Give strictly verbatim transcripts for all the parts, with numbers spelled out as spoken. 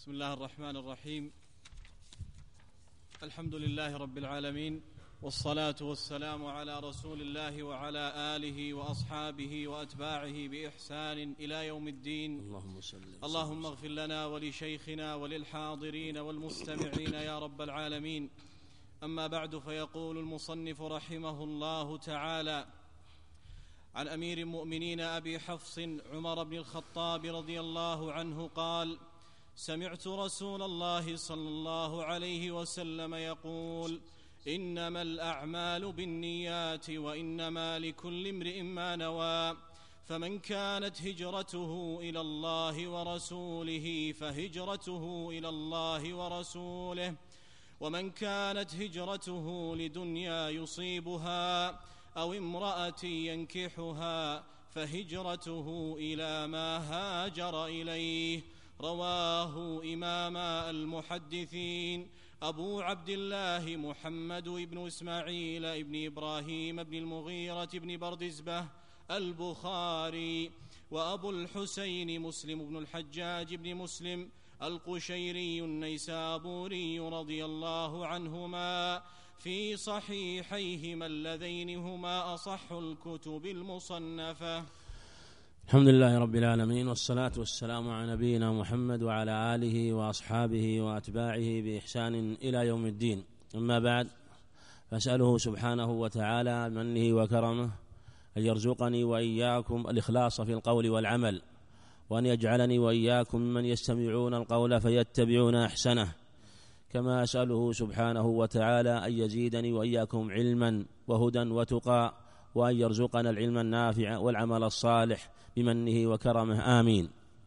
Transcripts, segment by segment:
بسم الله الرحمن الرحيم. الحمد لله رب العالمين، والصلاة والسلام على رسول الله وعلى آله وأصحابه وأتباعه بإحسان إلى يوم الدين. اللهم صل اللهم اغفر لنا ولشيخنا وللحاضرين والمستمعين يا رب العالمين. أما بعد، فيقول المصنف رحمه الله تعالى: عن أمير المؤمنين أبي حفص عمر بن الخطاب رضي الله عنه قال: سمعت رسول الله صلى الله عليه وسلم يقول: إنما الأعمال بالنيات وإنما لكل امرئ ما نوى، فمن كانت هجرته إلى الله ورسوله فهجرته إلى الله ورسوله، ومن كانت هجرته لدنيا يصيبها أو امرأة ينكحها فهجرته إلى ما هاجر إليه. رواه إمام المحدثين أبو عبد الله محمد بن إسماعيل بن إبراهيم بن المغيرة بن بردزبة البخاري، وأبو الحسين مسلم بن الحجاج بن مسلم القشيري النيسابوري رضي الله عنهما في صحيحيهما اللذين هما أصح الكتب المصنفة. الحمد لله رب العالمين، والصلاة والسلام على نبينا محمد وعلى آله وأصحابه وأتباعه بإحسان إلى يوم الدين. أما بعد، فأسأله سبحانه وتعالى منه وكرمه أن يرزقني وإياكم الإخلاص في القول والعمل، وأن يجعلني وإياكم ممن يستمعون القول فيتبعون أحسنه، كما أسأله سبحانه وتعالى أن يزيدني وإياكم علما وهدى وتقى، وأن يرزقنا العلم النافع والعمل الصالح بمنه وكرمه، آمين.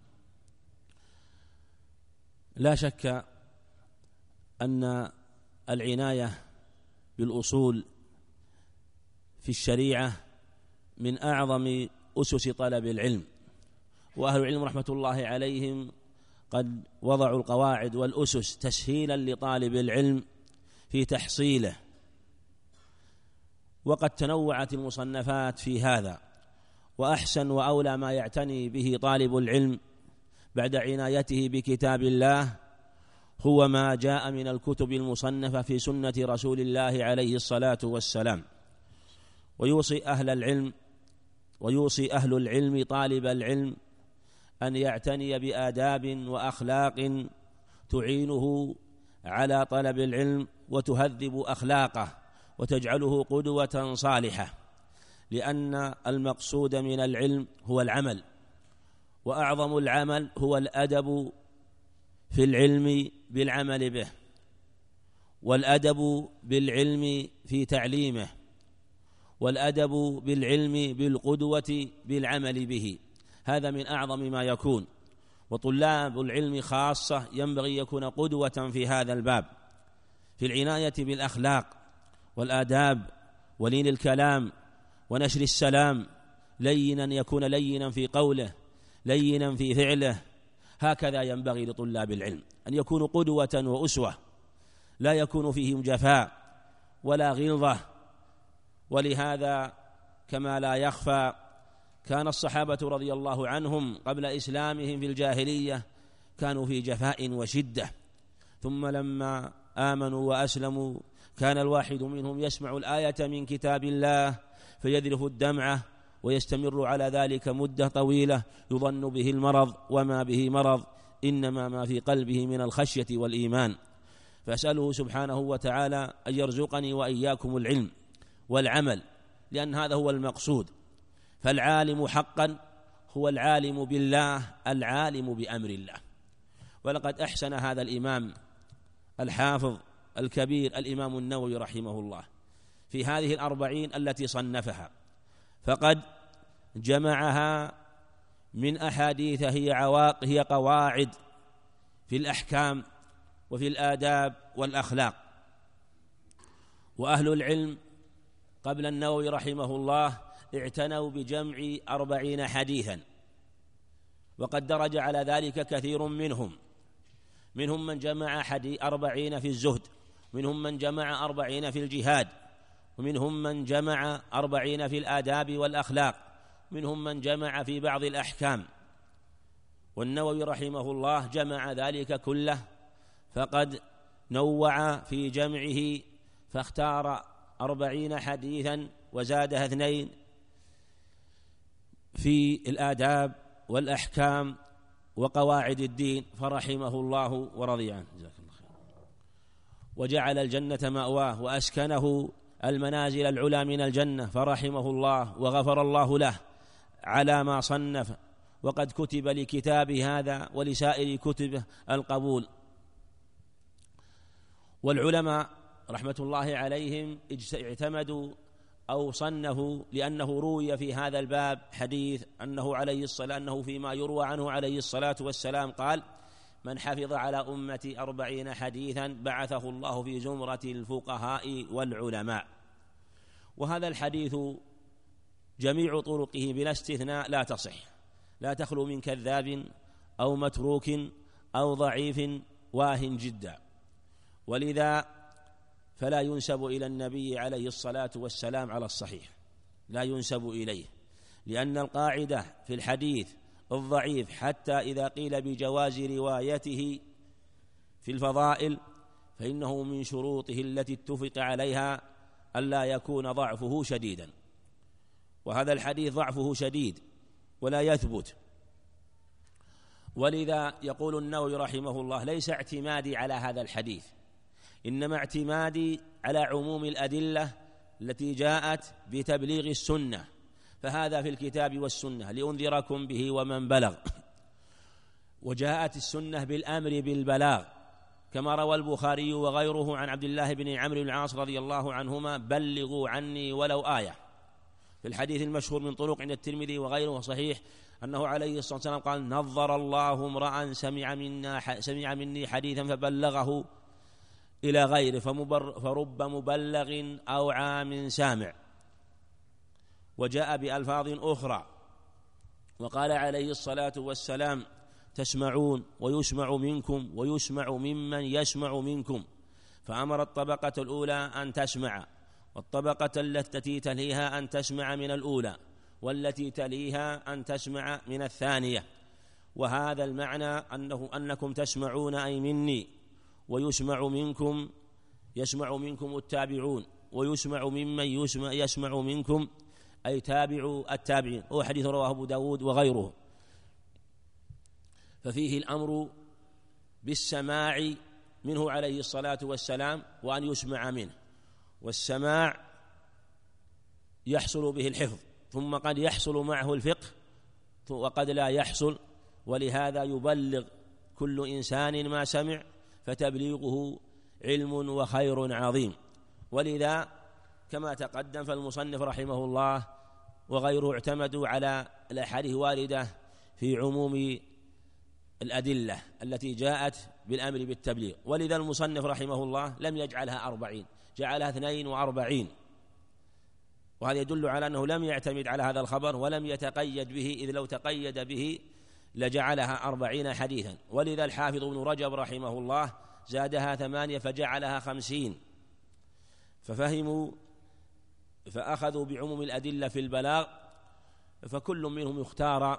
لا شك أن العناية بالأصول في الشريعة من أعظم أسس طلب العلم، وأهل العلم رحمة الله عليهم قد وضعوا القواعد والأسس تسهيلا لطالب العلم في تحصيله، وقد تنوعت المصنفات في هذا، وأحسن وأولى ما يعتني به طالب العلم بعد عنايته بكتاب الله هو ما جاء من الكتب المصنفة في سنة رسول الله عليه الصلاة والسلام. ويوصي أهل العلم ويوصي أهل العلم طالب العلم أن يعتني بآداب وأخلاق تعينه على طلب العلم وتهذب أخلاقه وتجعله قدوة صالحة، لأن المقصود من العلم هو العمل، وأعظم العمل هو الأدب في العلم بالعمل به، والأدب بالعلم في تعليمه، والأدب بالعلم بالقدوة بالعمل به. هذا من أعظم ما يكون، وطلاب العلم خاصة ينبغي يكون قدوة في هذا الباب، في العناية بالأخلاق والآداب ولين الكلام ونشر السلام، لينا يكون لينا في قوله لينا في فعله. هكذا ينبغي لطلاب العلم أن يكونوا قدوة وأسوة، لا يكون فيهم جفاء ولا غلظة. ولهذا كما لا يخفى كان الصحابة رضي الله عنهم قبل إسلامهم في الجاهلية كانوا في جفاء وشدة، ثم لما آمنوا وأسلموا كان الواحد منهم يسمع الآية من كتاب الله فيذرف الدمعة ويستمر على ذلك مدة طويلة يظن به المرض وما به مرض، إنما ما في قلبه من الخشية والإيمان. فأسأله سبحانه وتعالى أن يرزقني وإياكم العلم والعمل، لأن هذا هو المقصود. فالعالم حقا هو العالم بالله العالم بأمر الله. ولقد أحسن هذا الإمام الحافظ الكبير الإمام النووي رحمه الله في هذه الأربعين التي صنفها، فقد جمعها من أحاديث هي عواق هي قواعد في الأحكام وفي الآداب والأخلاق. وأهل العلم قبل النووي رحمه الله اعتنوا بجمع أربعين حديثا، وقد درج على ذلك كثير منهم منهم من جمع حديث أربعين في الزهد، منهم من جمع أربعين في الجهاد، ومنهم من جمع أربعين في الآداب والأخلاق، منهم من جمع في بعض الأحكام. والنووي رحمه الله جمع ذلك كله، فقد نوع في جمعه فاختار أربعين حديثا وزادها اثنين في الآداب والأحكام وقواعد الدين، فرحمه الله ورضي عنه. جزاك الله خير. وجعل الجنة مأواه وأسكنه المنازل العلى من الجنة، فرحمه الله وغفر الله له على ما صنف، وقد كتب لكتابه هذا ولسائر كتبه القبول. والعلماء رحمة الله عليهم اعتمدوا أو صنفوا لأنه روي في هذا الباب حديث أنه عليه الصلاة أنه فيما يروى عنه عليه الصلاة والسلام قال: من حفظ على أمتي أربعين حديثا بعثه الله في زمرة الفقهاء والعلماء. وهذا الحديث جميع طرقه بلا استثناء لا تصح، لا تخلو من كذاب أو متروك أو ضعيف واهن جدا، ولذا فلا ينسب إلى النبي عليه الصلاة والسلام على الصحيح، لا ينسب إليه، لأن القاعدة في الحديث الضعيف حتى إذا قيل بجواز روايته في الفضائل فإنه من شروطه التي اتفق عليها ألا يكون ضعفه شديدا، وهذا الحديث ضعفه شديد ولا يثبت. ولذا يقول النووي رحمه الله: ليس اعتمادي على هذا الحديث، إنما اعتمادي على عموم الأدلة التي جاءت بتبليغ السنة، فهذا في الكتاب والسنة لأنذركم به ومن بلغ. وجاءت السنة بالأمر بالبلاغ كما روى البخاري وغيره عن عبد الله بن عمرو بن العاص رضي الله عنهما: بلغوا عني ولو آية. في الحديث المشهور من طرق عند الترمذي وغيره صحيح أنه عليه الصلاة والسلام قال: نظر الله امرأ سمع منا سمع مني حديثا فبلغه إلى غيره فرب مبلغ أو عام سامع. وجاء بألفاظ أخرى وقال عليه الصلاة والسلام: تسمعون ويسمع منكم ويسمع ممن يسمع منكم، فأمر الطبقة الأولى أن تسمع، والطبقة التي تليها أن تسمع من الأولى، والتي تليها أن تسمع من الثانية. وهذا المعنى أنه أنكم تسمعون أي مني، ويسمع منكم يسمع منكم التابعون، ويسمع ممن يسمع, يسمع منكم أي تابعوا التابعين. هو حديث رواه أبو داود وغيره. ففيه الأمر بالسماع منه عليه الصلاة والسلام وأن يسمع منه، والسماع يحصل به الحفظ، ثم قد يحصل معه الفقه وقد لا يحصل، ولهذا يبلغ كل إنسان ما سمع، فتبليغه علم وخير عظيم. ولذا كما تقدم فالمصنف رحمه الله وغيره اعتمدوا على الأحاديث واردة في عموم الأدلة التي جاءت بالأمر بالتبليغ. ولذا المصنف رحمه الله لم يجعلها أربعين، جعلها اثنين وأربعين، وهذا يدل على أنه لم يعتمد على هذا الخبر ولم يتقيد به، إذ لو تقيد به لجعلها أربعين حديثا. ولذا الحافظ ابن رجب رحمه الله زادها ثمانية فجعلها خمسين، ففهموا فأخذوا بعموم الأدلة في البلاغ، فكل منهم يختار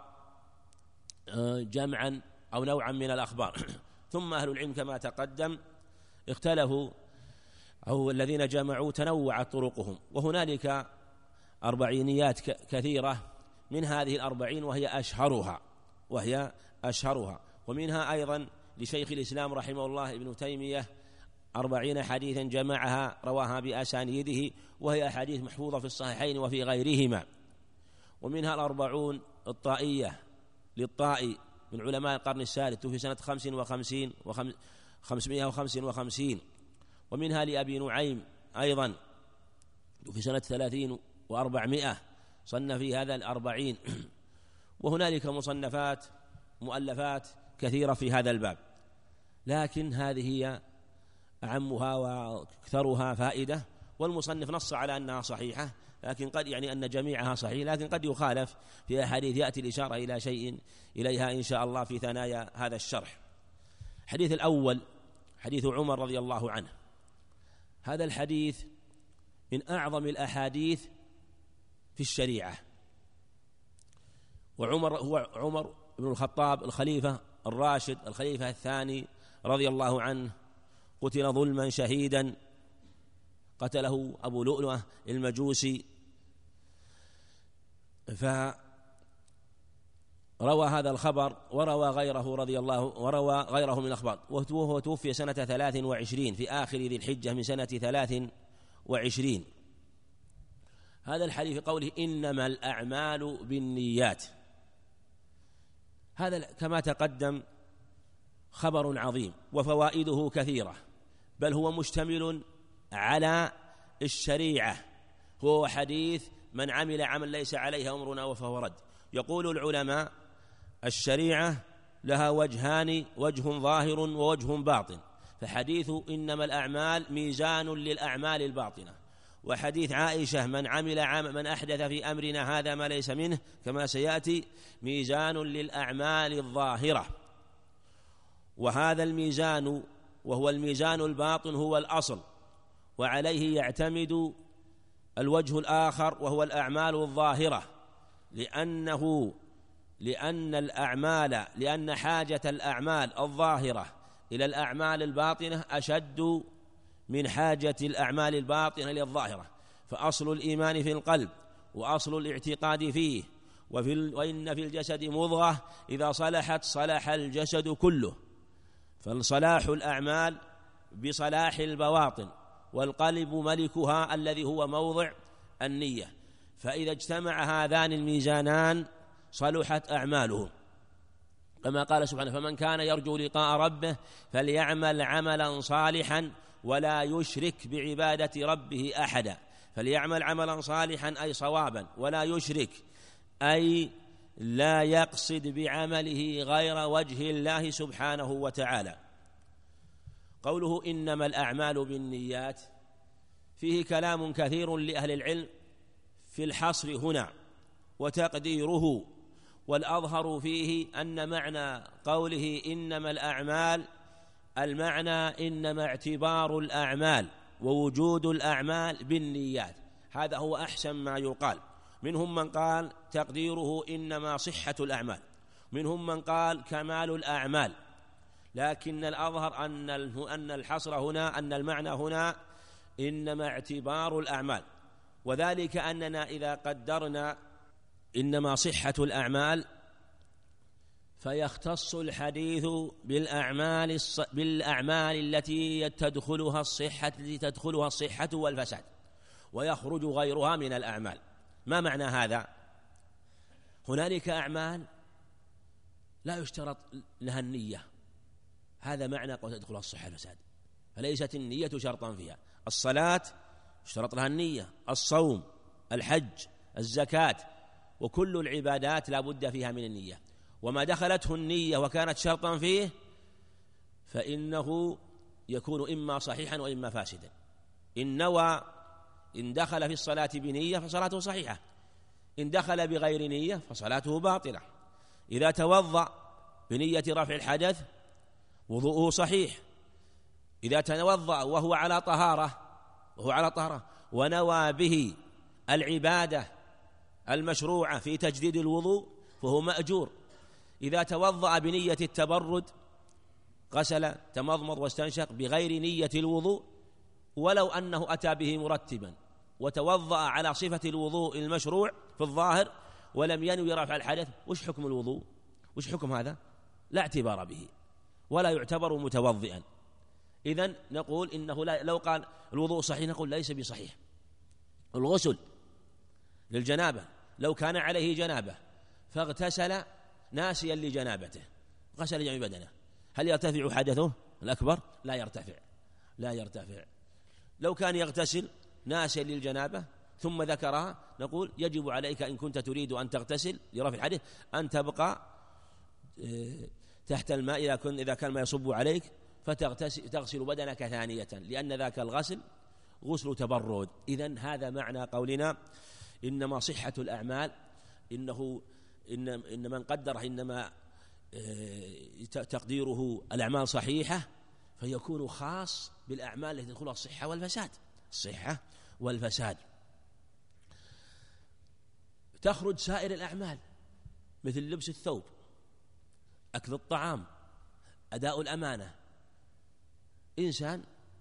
جمعا أو نوعا من الأخبار. ثم أهل العلم كما تقدم اختلفوا، أو الذين جمعوا تنوعت طرقهم، وهنالك أربعينيات كثيرة، من هذه الأربعين وهي أشهرها وهي أشهرها ومنها أيضا لشيخ الإسلام رحمه الله ابن تيمية أربعين حديثا جمعها رواها بأسانيده، وهي أحاديث محفوظة في الصحيحين وفي غيرهما. ومنها الأربعون الطائية للطائي من علماء القرن الثالث في سنة خمس وخمسين وخمسمائة وخمس وخمسين. ومنها لأبي نعيم أيضا في سنة ثلاثين وأربعمائة، صنف في هذا الأربعين. وهنالك مصنفات مؤلفات كثيرة في هذا الباب، لكن هذه هي أعمها وأكثرها فائدة، والمصنف نص على أنها صحيحة، لكن قد يعني أن جميعها صحيح، لكن قد يخالف في أحاديث يأتي الإشارة إلى شيء إليها إن شاء الله في ثنايا هذا الشرح. الحديث الأول حديث عمر رضي الله عنه. هذا الحديث من أعظم الأحاديث في الشريعة، وعمر هو عمر بن الخطاب الخليفة الراشد الخليفة الثاني رضي الله عنه قتل ظلما شهيدا، قتله أبو لؤلؤة المجوسي. فروى هذا الخبر وروى غيره رضي الله وروى غيره من الأخبار، وهو توفي سنة ثلاث وعشرين في آخر ذي الحجة من سنة ثلاث وعشرين. هذا الحديث قوله إنما الأعمال بالنيات، هذا كما تقدم خبر عظيم وفوائده كثيرة، بل هو مشتمل على الشريعة، هو حديث من عمل عمل ليس عليه أمرنا فهو رد. يقول العلماء الشريعة لها وجهان، وجه ظاهر ووجه باطن، فحديث إنما الأعمال ميزان للأعمال الباطنة، وحديث عائشة من عمل عمل من أحدث في أمرنا هذا ما ليس منه كما سيأتي ميزان للأعمال الظاهرة. وهذا الميزان وهو الميزان الباطن هو الأصل، وعليه يعتمد الوجه الآخر وهو الأعمال الظاهرة، لأنه لأن الأعمال لأن حاجة الأعمال الظاهرة إلى الأعمال الباطنة أشد من حاجة الأعمال الباطنة للظاهرة. فأصل الإيمان في القلب وأصل الاعتقاد فيه، وفي وإن في الجسد مضغة إذا صلحت صلح الجسد كله، فالصلاح الأعمال بصلاح البواطن، والقلب ملكها الذي هو موضع النية، فإذا اجتمع هذان الميزانان صلحت أعماله، كما قال سبحانه فمن كان يرجو لقاء ربه فليعمل عملا صالحا ولا يشرك بعبادة ربه أحدا. فليعمل عملا صالحا أي صوابا، ولا يشرك أي لا يقصد بعمله غير وجه الله سبحانه وتعالى. قوله إنما الأعمال بالنيات فيه كلام كثير لأهل العلم في الحصر هنا وتقديره، والأظهر فيه أن معنى قوله إنما الأعمال المعنى إنما اعتبار الأعمال ووجود الأعمال بالنيات، هذا هو أحسن ما يقال. منهم من قال تقديره إنما صحة الأعمال، منهم من قال كمال الأعمال، لكن الأظهر أن أن الحصر هنا أن المعنى هنا إنما اعتبار الأعمال، وذلك أننا إذا قدرنا إنما صحة الأعمال فيختص الحديث بالأعمال بالأعمال التي تدخلها الصحة التي تدخلها الصحة والفساد، ويخرج غيرها من الأعمال. ما معنى هذا؟ هنالك أعمال لا يشترط لها النية، هذا معنى قد تدخلها الصحة والفساد، فليست النية شرطا فيها. الصلاة يشترط لها النية، الصوم، الحج، الزكاة، وكل العبادات لا بد فيها من النية، وما دخلته النية وكانت شرطا فيه فإنه يكون إما صحيحا وإما فاسدا. إن نوى إن دخل في الصلاة بنية فصلاته صحيحة، إن دخل بغير نية فصلاته باطلة. إذا توضأ بنية رفع الحدث وضوءه صحيح، إذا توضأ وهو على طهارة وهو على طهارة ونوى به العبادة المشروعة في تجديد الوضوء فهو مأجور. إذا توضأ بنية التبرد غسل تمضمض واستنشق بغير نية الوضوء، ولو أنه أتى به مرتبا وتوضأ على صفة الوضوء المشروع في الظاهر ولم ينوي رفع الحدث، وش حكم الوضوء؟ وش حكم هذا؟ لا اعتبار به ولا يعتبر متوضئا. إذن نقول إنه لا، لو قال الوضوء صحيح نقول ليس بصحيح. الغسل للجنابة لو كان عليه جنابة فاغتسل ناسيا لجنابته غسل جميع بدنه، هل يرتفع حدثه الأكبر؟ لا يرتفع لا يرتفع. لو كان يغتسل ناسيا للجنابة ثم ذكرها نقول يجب عليك إن كنت تريد أن تغتسل لرفع الحدث أن تبقى تحت الماء إذا كان إذا كان ما يصب عليك فتغسل بدنك ثانية، لأن ذاك الغسل غسل تبرد. إذن هذا معنى قولنا إنما صحة الأعمال، إنه إن إن من قدره إنما تقديره الأعمال صحيحة فيكون خاص بالأعمال التي تدخلها الصحة والفساد الصحة والفساد. تخرج سائر الأعمال مثل لبس الثوب أكل الطعام، أداء الأمانة. إنسان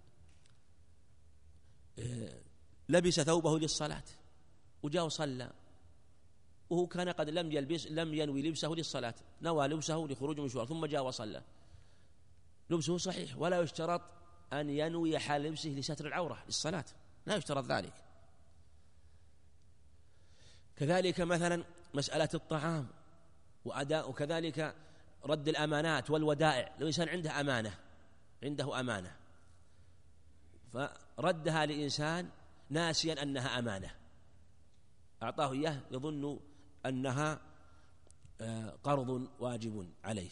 لبس ثوبه للصلاة وجاء وصلى وهو كان قد لم يلبس لم ينوي لبسه للصلاة، نوى لبسه لخروج مشوار ثم جاء وصلى، لبسه صحيح، ولا يشترط أن ينوي حال لبسه لستر العورة للصلاة، لا يشترط ذلك. كذلك مثلا مسألة الطعام وأداء، كذلك رد الأمانات والودائع. لو إنسان عنده أمانة عنده أمانة فردها لإنسان ناسيا أنها أمانة، أعطاه إياه يظن أنها قرض واجب عليه،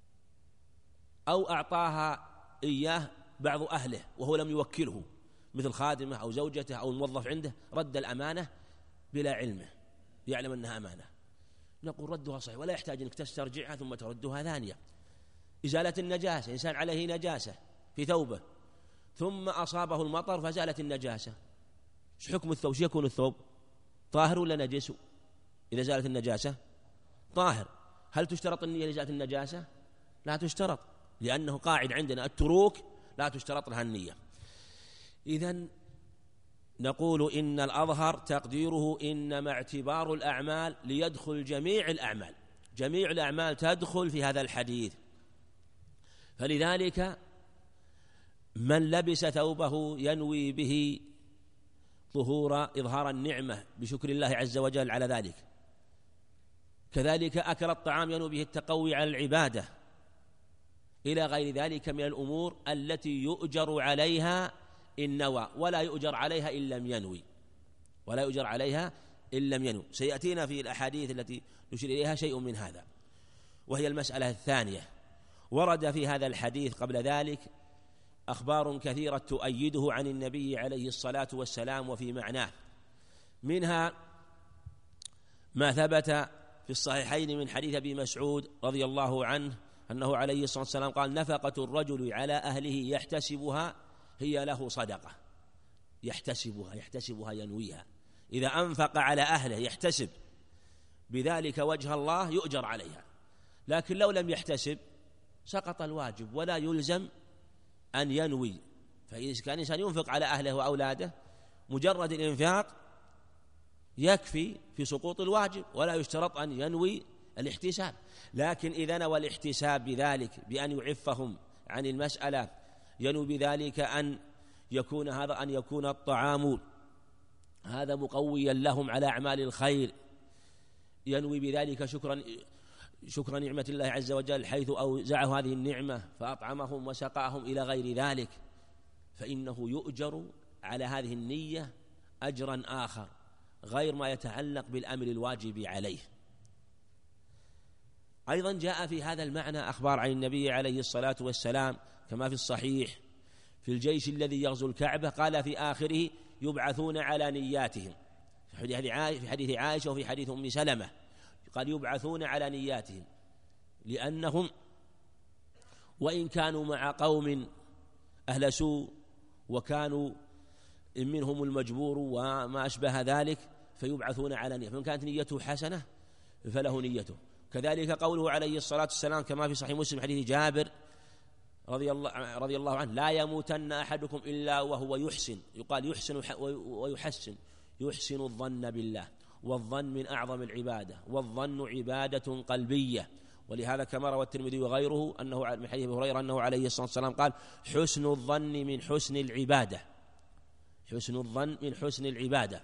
أو أعطاها إياه بعض أهله وهو لم يوكله مثل خادمه أو زوجته أو الموظف عنده، رد الأمانة بلا علمه يعلم أنها أمانة، نقول ردها صحيح ولا يحتاج أنك تسترجعها ثم تردها ثانية. إزالة النجاسة، إنسان عليه نجاسة في ثوبه ثم أصابه المطر فزالت النجاسة، ايش حكم الثوب؟ ايش يكون الثوب؟ طاهر ولا نجس؟ إذا زالت النجاسة طاهر. هل تشترط النية لإزالة النجاسة؟ لا تشترط، لأنه قاعد عندنا التروك لا تشترط لها النية. إذن نقول إن الأظهر تقديره إنما اعتبار الأعمال ليدخل جميع الأعمال، جميع الأعمال تدخل في هذا الحديث. فلذلك من لبس ثوبه ينوي به ظهور إظهار النعمة بشكر الله عز وجل على ذلك، كذلك أكل الطعام ينوي به التقوي على العبادة، إلى غير ذلك من الأمور التي يؤجر عليها إن نوى، ولا يؤجر عليها إن لم ينوي، ولا يؤجر عليها إن لم ينوي. سيأتينا في الأحاديث التي نشير إليها شيء من هذا. وهي المسألة الثانية، ورد في هذا الحديث قبل ذلك أخبار كثيرة تؤيده عن النبي عليه الصلاة والسلام وفي معناه، منها ما ثبت في الصحيحين من حديث أبي مسعود رضي الله عنه أنه عليه الصلاة والسلام قال: نفقة الرجل على أهله يحتسبها هي له صدقة. يحتسبها يحتسبها ينويها، إذا أنفق على أهله يحتسب بذلك وجه الله يؤجر عليها، لكن لو لم يحتسب سقط الواجب ولا يلزم أن ينوي. فإذا كان إنسان ينفق على أهله وأولاده مجرد الإنفاق يكفي في سقوط الواجب ولا يشترط أن ينوي الاحتساب. لكن إذا نوى الاحتساب بذلك بأن يعفهم عن المسألة، ينوي بذلك أن يكون هذا أن يكون الطعام هذا مقويا لهم على أعمال الخير، ينوي بذلك شكرا شكرا نعمة الله عز وجل حيث أوزعه هذه النعمة فأطعمهم وسقاهم إلى غير ذلك، فإنه يؤجر على هذه النية أجرا آخر غير ما يتعلق بالأمر الواجب عليه. أيضا جاء في هذا المعنى أخبار عن النبي عليه الصلاة والسلام كما في الصحيح في الجيش الذي يغزو الكعبة، قال في آخره: يبعثون على نياتهم، في حديث عائشة وفي حديث أم سلمة قال: يبعثون على نياتهم، لأنهم وإن كانوا مع قوم أهل سوء وكانوا منهم المجبور وما أشبه ذلك فيبعثون على نية، فمن كانت نيته حسنة فله نيته. كذلك قوله عليه الصلاة والسلام كما في صحيح مسلم حديث جابر رضي الله, رضي الله عنه: لا يموتن أحدكم إلا وهو يحسن، يقال يحسن ويحسن، يحسن الظن بالله، والظن من أعظم العبادة، والظن عبادة قلبية. ولهذا كما روى الترمذي وغيره أنه من حديث أبي هريرة أنه عليه الصلاة والسلام قال: حسن الظن من حسن العبادة، حسن الظن من حسن العبادة.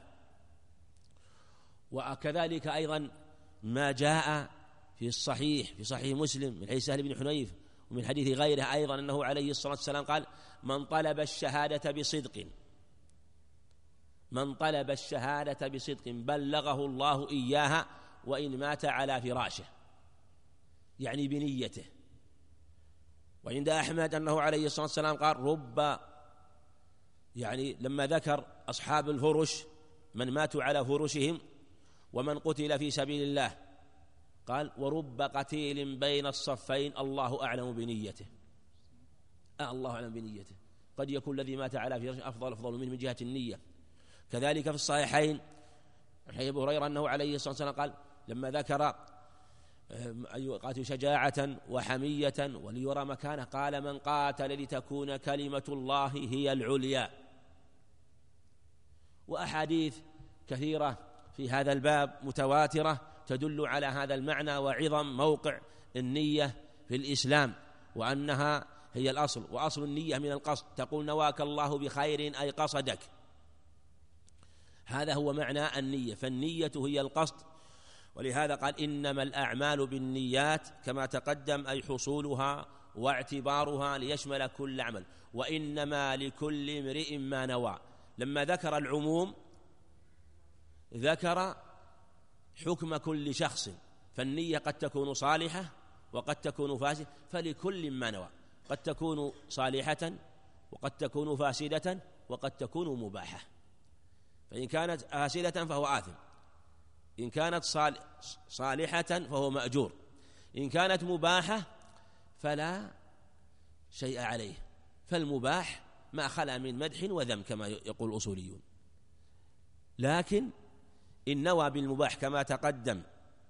وكذلك أيضا ما جاء في الصحيح في صحيح مسلم من حديث سهل بن حنيف ومن حديث غيره أيضا أنه عليه الصلاة والسلام قال: من طلب الشهادة بصدق من طلب الشهادة بصدق بلغه الله إياها وإن مات على فراشه، يعني بنيته. وعند أحمد أنه عليه الصلاة والسلام قال: رب يعني لما ذكر أصحاب الفرش من ماتوا على فرشهم ومن قتل في سبيل الله قال: ورب قتيل بين الصفين الله أعلم بنيته. آه الله أعلم بنيته، قد يكون الذي مات على فرشه أفضل أفضل منه من جهة النية. كذلك في الصحيحين حديث أبي هريرة أنه عليه الصلاة والسلام قال لما ذكر قاتل شجاعة وحمية وليرى مكانه، قال من قاتل لتكون كلمة الله هي العليا. وأحاديث كثيرة في هذا الباب متواترة تدل على هذا المعنى وعظم موقع النية في الإسلام، وأنها هي الأصل، وأصل النية من القصد. تقول نواك الله بخير أي قصدك، هذا هو معنى النية. فالنية هي القصد، ولهذا قال إنما الأعمال بالنيات كما تقدم، أي حصولها واعتبارها ليشمل كل عمل، وإنما لكل امرئ ما نوى. لما ذكر العموم ذكر حكم كل شخص، فالنية قد تكون صالحة وقد تكون فاسدة، فلكل ما نوى، قد تكون صالحة وقد تكون فاسدة وقد تكون مباحة. فإن كانت فاسدة فهو آثم، إن كانت صالحة فهو مأجور، إن كانت مباحة فلا شيء عليه. فالمباح ما خلا من مدح وذم كما يقول الأصوليون. لكن إن نوى بالمباح كما تقدم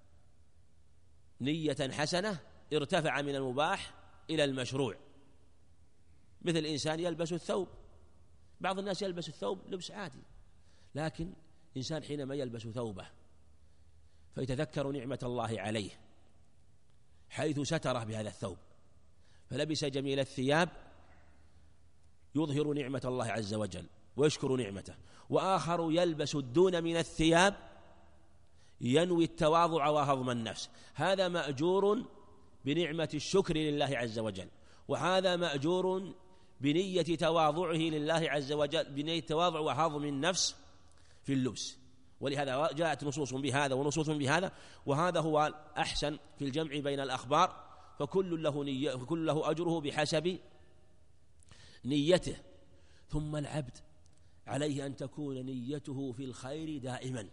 نية حسنة ارتفع من المباح إلى المشروع. مثل إنسان يلبس الثوب، بعض الناس يلبس الثوب لبس عادي، لكن إنسان حينما يلبس ثوبه فيتذكر نعمة الله عليه حيث ستره بهذا الثوب، فلبس جميل الثياب يظهر نعمة الله عز وجل ويشكر نعمته. وآخر يلبس الدون من الثياب ينوي التواضع وهضم النفس، هذا مأجور بنعمة الشكر لله عز وجل، وهذا مأجور بنية تواضعه لله عز وجل، بنية التواضع وهضم النفس في اللبس. ولهذا جاءت نصوص بهذا ونصوص بهذا، وهذا هو الأحسن في الجمع بين الأخبار، فكل له نية، فكل له أجره بحسب نيته. ثم العبد عليه أن تكون نيته في الخير دائما،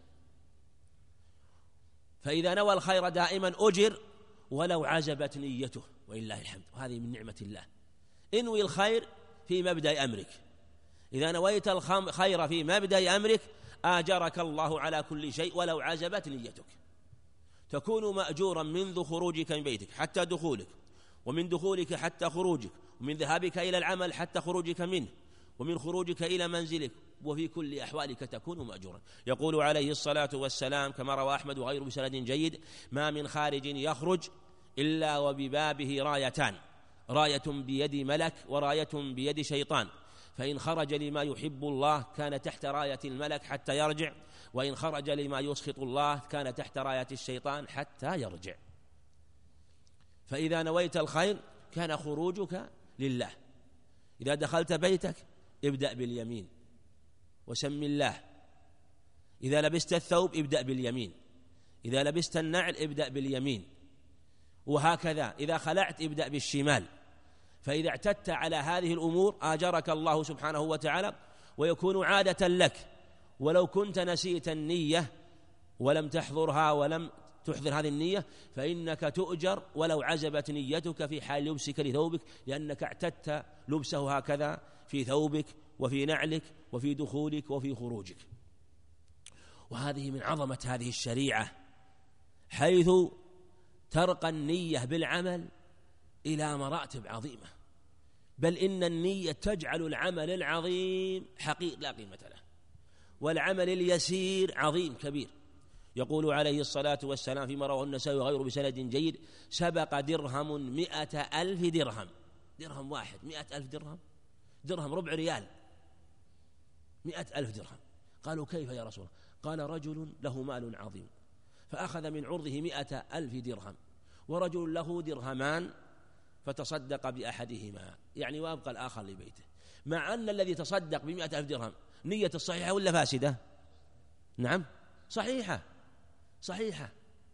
فإذا نوى الخير دائما أجر ولو عزبت نيته، ولله الحمد، وهذه من نعمة الله. انوي الخير في مبدأ أمرك، إذا نويت الخير في مبدأ أمرك آجرك الله على كل شيء ولو عزبت نيتك. تكون مأجورا منذ خروجك من بيتك حتى دخولك، ومن دخولك حتى خروجك، ومن ذهابك إلى العمل حتى خروجك منه، ومن خروجك إلى منزلك، وفي كل أحوالك تكون مأجورا. يقول عليه الصلاة والسلام كما روى أحمد وغيره بسند جيد: ما من خارج يخرج إلا وببابه رايتان، راية بيد ملك وراية بيد شيطان، فإن خرج لما يحب الله كان تحت راية الملك حتى يرجع، وإن خرج لما يسخط الله كان تحت راية الشيطان حتى يرجع. فإذا نويت الخير كان خروجك لله. إذا دخلت بيتك ابدأ باليمين وسم الله، إذا لبست الثوب ابدأ باليمين، إذا لبست النعل ابدأ باليمين، وهكذا إذا خلعت ابدأ بالشمال. فإذا اعتدت على هذه الأمور آجرك الله سبحانه وتعالى، ويكون عادة لك. ولو كنت نسيت النية ولم تحضرها ولم تحضر هذه النية فإنك تؤجر ولو عزبت نيتك في حال لبسك لثوبك، لأنك اعتدت لبسه هكذا في ثوبك وفي نعلك وفي دخولك وفي خروجك. وهذه من عظمة هذه الشريعة، حيث ترقى النية بالعمل إلى مراتب عظيمة، بل إن النية تجعل العمل العظيم حقير لا قيمة له، والعمل اليسير عظيم كبير. يقول عليه الصلاة والسلام فيما رواه النسائي وغيره بسند جيد: سبق درهم مئة ألف درهم، درهم واحد مئة ألف درهم، درهم ربع ريال، مئة ألف درهم. قالوا كيف يا رسول الله؟ قال: رجل له مال عظيم فأخذ من عرضه مئة ألف درهم، ورجل له درهمان فتصدق بأحدهما، يعني وابقى الآخر لبيته. مع أن الذي تصدق بمئة ألف درهم نية الصحيحة ولا فاسدة؟ نعم صحيحة صحيحة،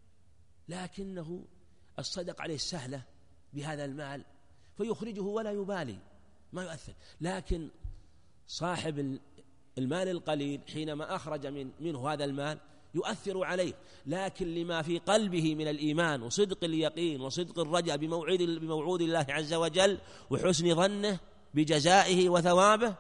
لكنه الصدق عليه السهلة بهذا المال فيخرجه ولا يبالي، ما يؤثر. لكن صاحب المال القليل حينما أخرج من منه هذا المال يؤثر عليه، لكن لما في قلبه من الإيمان وصدق اليقين وصدق الرجاء بموعود بموعود الله عز وجل وحسن ظنه بجزائه وثوابه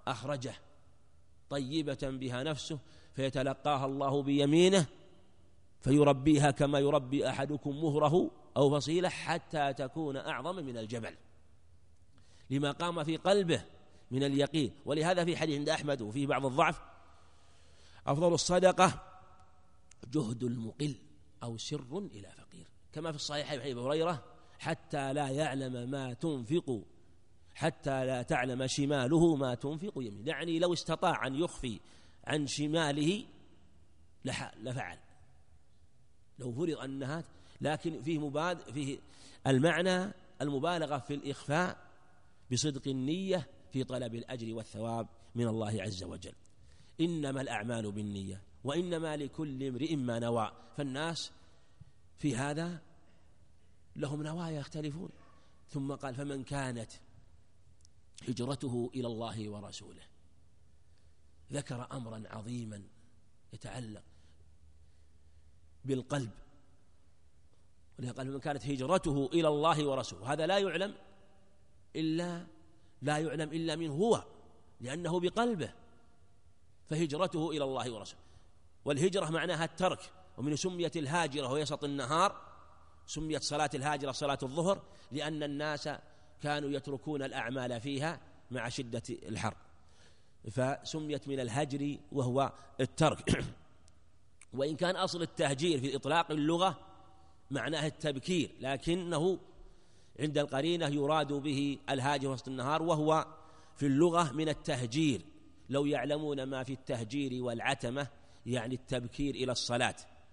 أخرجه طيبة بها نفسه، فيتلقاها الله بيمينه فيربيها كما يربي أحدكم مهره أو فصيلة حتى تكون أعظم من الجبل، لما قام في قلبه من اليقين. ولهذا في حديث عند أحمد وفيه بعض الضعف: أفضل الصدقة جهد المقل أو سر إلى فقير، كما في الصحيح حديث أبي هريرة: حتى لا يعلم ما تنفق حتى لا تعلم شماله ما تنفق يمينه. يعني لو استطاع أن يخفي عن شماله لفعل، لو فرض أنها، لكن فيه مباد فيه المعنى المبالغة في الإخفاء بصدق النية في طلب الأجر والثواب من الله عز وجل. إنما الأعمال بالنية وإنما لكل امرئ ما نوى. فالناس في هذا لهم نوايا يختلفون. ثم قال: فمن كانت هجرته إلى الله ورسوله. ذكر أمرا عظيما يتعلق بالقلب، ولهذا قال: فمن كانت هجرته إلى الله ورسوله. هذا لا يعلم إلا لا يعلم إلا منه هو، لأنه بقلبه، فهجرته إلى الله ورسوله. والهجرة معناها الترك، ومن سميت الهاجرة ويسط النهار، سميت صلاة الهاجرة صلاة الظهر، لأن الناس كانوا يتركون الأعمال فيها مع شدة الحر، فسميت من الهجر وهو الترك. وإن كان أصل التهجير في إطلاق اللغة معناه التبكير، لكنه عند القرينة يراد به الهاجر وسط النهار، وهو في اللغة من التهجير. لو يعلمون ما في التهجير والعتمة، يعني التبكير إلى الصلاة.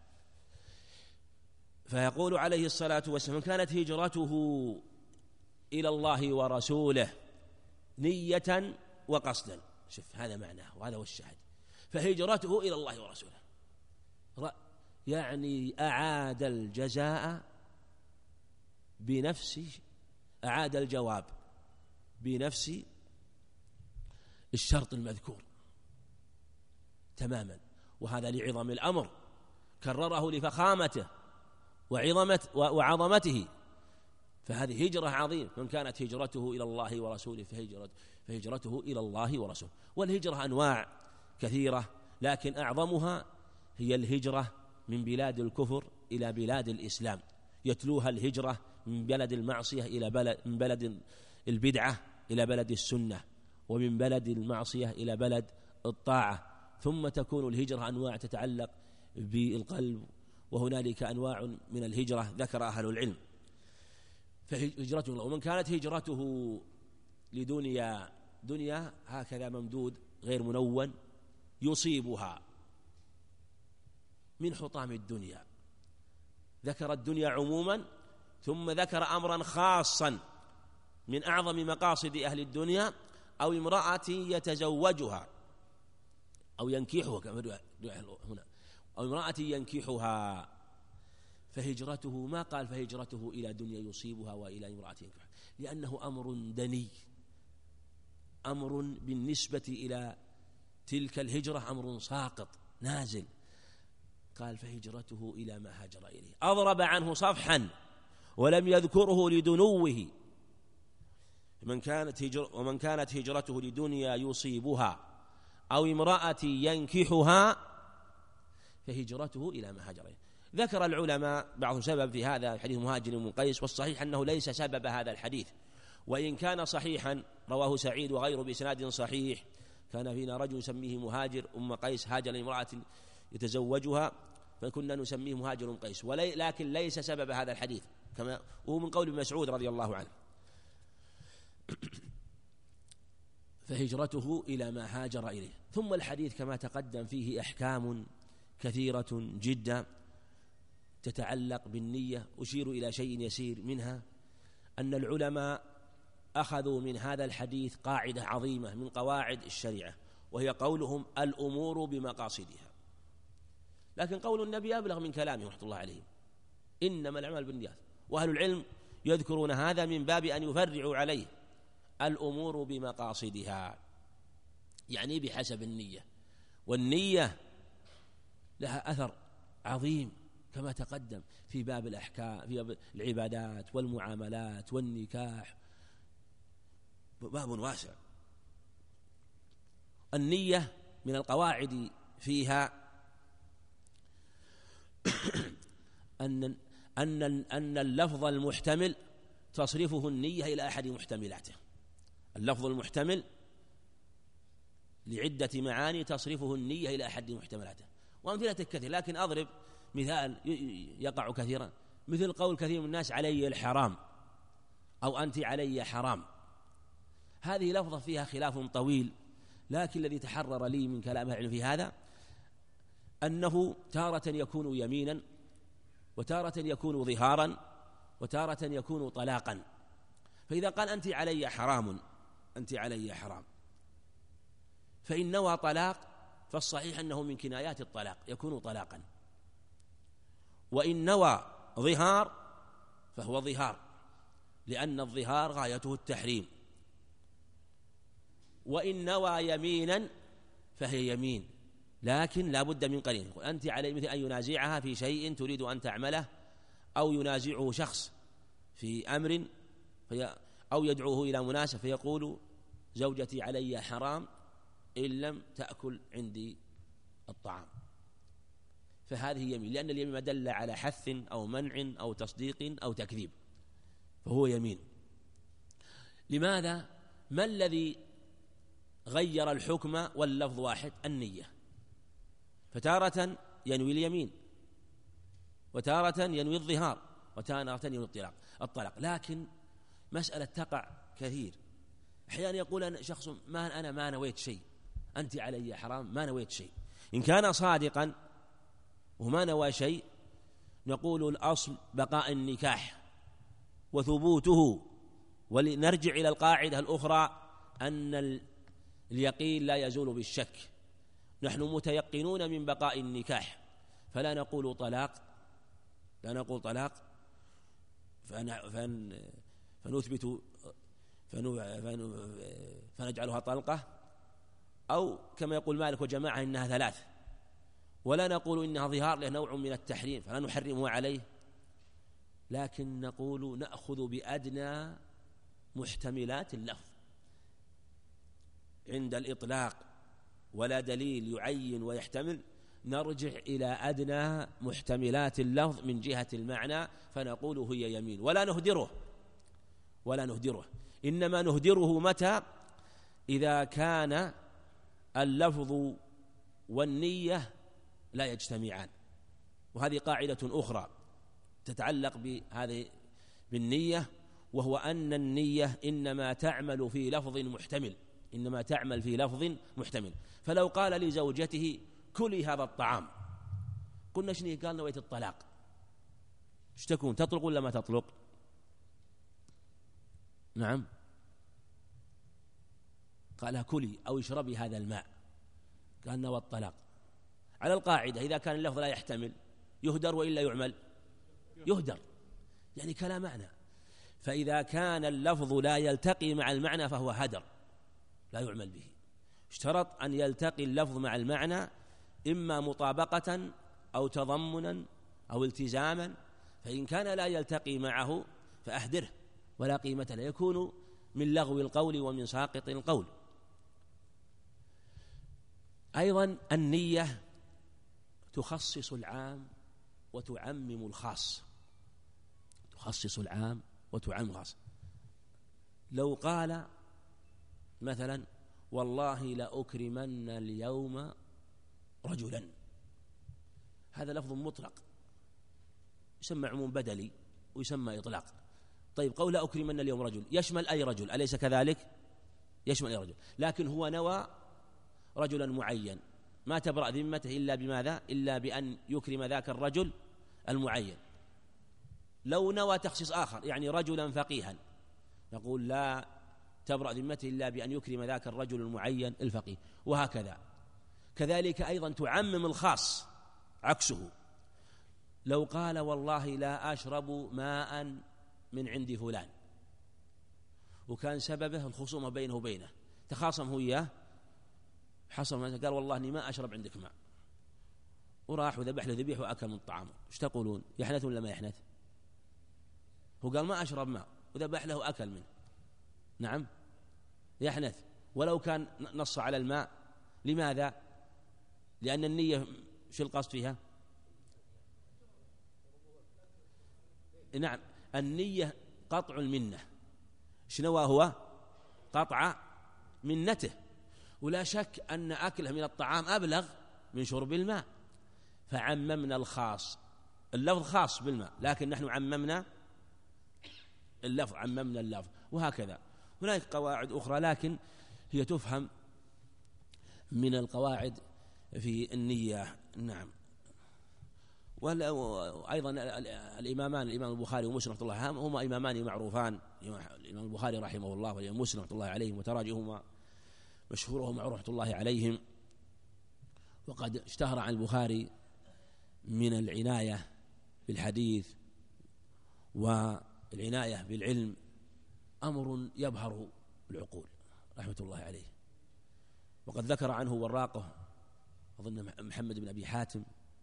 فيقول عليه الصلاة والسلام: من كانت هجرته إلى الله ورسوله نية وقصدا. شوف هذا معناه، وهذا هو الشاهد. فهجرته إلى الله ورسوله يعني أعاد الجزاء بنفس أعاد الجواب بنفس الشرط المذكور تماما. وهذا لعظم الأمر، كرره لفخامته وعظمة وعظمته. فهذه هجرة عظيمة. من كانت هجرته إلى الله ورسوله فهجرته, فهجرته إلى الله ورسوله. والهجرة أنواع كثيرة، لكن أعظمها هي الهجرة من بلاد الكفر إلى بلاد الإسلام، يتلوها الهجرة من بلد المعصية إلى بلد من بلد البدعة إلى بلد السنة، ومن بلد المعصية إلى بلد الطاعة. ثم تكون الهجرة أنواع تتعلق بالقلب، وهنالك أنواع من الهجرة ذكر أهل العلم. فهجرته الله. ومن كانت هجرته لدنيا دنيا هكذا ممدود غير منون يصيبها من حطام الدنيا. ذكر الدنيا عموما، ثم ذكر أمرا خاصا من أعظم مقاصد أهل الدنيا: أو امرأة يتزوجها أو ينكحها، كما هنا، أو امرأة ينكحها. فهجرته ما قال فهجرته إلى دنيا يصيبها وإلى امرأة ينكحها، لأنه أمر دني، أمر بالنسبة إلى تلك الهجرة أمر ساقط نازل. قال: فهجرته إلى ما هاجر إليه. أضرب عنه صفحا ولم يذكره لدنوه. من كانت هجر ومن كانت هجرته لدنيا يصيبها أو امرأة ينكحها فهجرته إلى ما هاجر إليه. ذكر العلماء بعض سبب في هذا حديث مهاجر بن قيس، والصحيح أنه ليس سبب هذا الحديث، وإن كان صحيحا رواه سعيد وغيره بإسناد صحيح: كان فينا رجل يسميه مهاجر أم قيس هاجر لامرأة يتزوجها فكنا نسميه مهاجر قيس، لكن ليس سبب هذا الحديث، كما هو من قول ابن مسعود رضي الله عنه. فهجرته إلى ما هاجر إليه. ثم الحديث كما تقدم فيه أحكام كثيرة جدا تتعلق بالنية. أشير إلى شيء يسير منها: أن العلماء أخذوا من هذا الحديث قاعدة عظيمة من قواعد الشريعة، وهي قولهم: الأمور بمقاصدها. لكن قول النبي أبلغ من كلامه رحمة الله عليه: إنما الأعمال بالنيات. وأهل العلم يذكرون هذا من باب أن يفرعوا عليه: الأمور بمقاصدها، يعني بحسب النية. والنية لها أثر عظيم كما تقدم في باب الأحكام، في باب العبادات والمعاملات والنكاح، باب واسع. النية من القواعد فيها أن أن أن اللفظ المحتمل تصرفه النية إلى أحد محتملاته. اللفظ المحتمل لعدة معاني تصرفه النية إلى أحد محتملاته، وأمثلة كثير، لكن أضرب مثال يقع كثيرا، مثل قول كثير من الناس علي الحرام أو أنت علي حرام. هذه لفظة فيها خلاف طويل، لكن الذي تحرر لي من كلام العلم في هذا أنه تارة يكون يمينا، وتارة يكون ظهارا، وتارة يكون طلاقا. فإذا قال أنت علي حرام، أنت علي حرام، فإن نوى طلاق فالصحيح أنه من كنايات الطلاق يكون طلاقا، وإن نوى ظهار فهو ظهار، لأن الظهار غايته التحريم، وإن نوى يمينا فهي يمين، لكن لا بد من قرين. أنت علي مثل أن ينازعها في شيء تريد أن تعمله، أو ينازعه شخص في أمر في أو يدعوه إلى مناسبة فيقول زوجتي علي حرام إن لم تأكل عندي الطعام، فهذه يمين، لأن اليمين ما دل على حث أو منع أو تصديق أو تكذيب فهو يمين. لماذا؟ ما الذي غير الحكم واللفظ واحد؟ النية. فتارة ينوي اليمين، وتارة ينوي الظهار، وتارة ينوي الطلاق الطلاق لكن مسألة تقع كثير. أحيانا يقول أنا شخص ما أنا ما نويت شيء، أنت علي حرام، ما نويت شيء. إن كان صادقا وما نوى شيء نقول الأصل بقاء النكاح وثبوته، ولنرجع إلى القاعدة الأخرى أن اليقين لا يزول بالشك. نحن متيقنون من بقاء النكاح، فلا نقول طلاق لا نقول طلاق فنثبت فنجعلها طلقة، أو كما يقول مالك وجماعة إنها ثلاث، ولا نقول إنها ظهار له نوع من التحريم فلا نحرمه عليه، لكن نقول نأخذ بأدنى محتملات اللفظ عند الإطلاق ولا دليل يعين ويحتمل، نرجع إلى أدنى محتملات اللفظ من جهة المعنى فنقول هي يمين، ولا نهدره ولا نهدره إنما نهدره متى؟ إذا كان اللفظ والنية لا يجتمعان. وهذه قاعدة أخرى تتعلق بهذه بالنية، وهو أن النية إنما تعمل في لفظ محتمل إنما تعمل في لفظ محتمل. فلو قال لزوجته كلي هذا الطعام، قلنا شنو؟ قال نويت الطلاق، ايش تكون؟ تطلق ولا ما تطلق؟ نعم، قالها كلي أو اشربي هذا الماء، قال نوى الطلاق. على القاعدة إذا كان اللفظ لا يحتمل يهدر، وإلا يعمل يهدر، يعني كلا معنى. فإذا كان اللفظ لا يلتقي مع المعنى فهو هدر لا يعمل به. اشترط أن يلتقي اللفظ مع المعنى إما مطابقة أو تضمنا أو التزاما، فإن كان لا يلتقي معه فأهدره ولا قيمة له، يكون من لغو القول ومن ساقط القول. أيضا النية تخصص العام وتعمم الخاص تخصص العام وتعمم الخاص. لو قال مثلا والله لأكرمن اليوم رجلا، هذا لفظ مطلق يسمى عموم بدلي ويسمى إطلاق. طيب قول لأكرمن اليوم رجل يشمل أي رجل، أليس كذلك؟ يشمل أي رجل، لكن هو نوى رجلا معين، ما تبرأ ذمته إلا بماذا؟ إلا بأن يكرم ذاك الرجل المعين. لو نوى تخصيص آخر يعني رجلا فقيها، نقول لا تبرأ ذمته إلا بأن يكرم ذاك الرجل المعين الفقيه، وهكذا. كذلك أيضا تعمم الخاص عكسه. لو قال والله لا أشرب ماء من عند فلان، وكان سببه الخصومة بينه وبينه، تخاصم هو إياه، حصل قال والله إني ما أشرب عندك ماء، وراح وذبح له ذبيح وأكل من طعامه، ايش تقولون؟ يحنث ولا ما يحنث؟ هو قال ما أشرب ماء وذبح له وأكل منه، نعم يحنث. ولو كان نص على الماء، لماذا؟ لأن النية شو القصد فيها؟ نعم النية قطع المنة، شنو هو؟ قطع منته، ولا شك أن أكله من الطعام أبلغ من شرب الماء، فعممنا الخاص، اللفظ خاص بالماء لكن نحن عممنا اللفظ عممنا اللفظ وهكذا. هناك قواعد أخرى لكن هي تفهم من القواعد في النية. نعم. وأيضا الإمامان الإمام البخاري ومسلم رحمه الله هما إمامان معروفان، الإمام البخاري رحمه الله والإمام مسلم رحمه الله عليهم وتراجمهما مشهورهما رحمه الله عليهم. وقد اشتهر عن البخاري من العناية بالحديث والعناية بالعلم أمر يبهر العقول رحمة الله عليه. وقد ذكر عنه وراقه أظن محمد بن أبي حاتم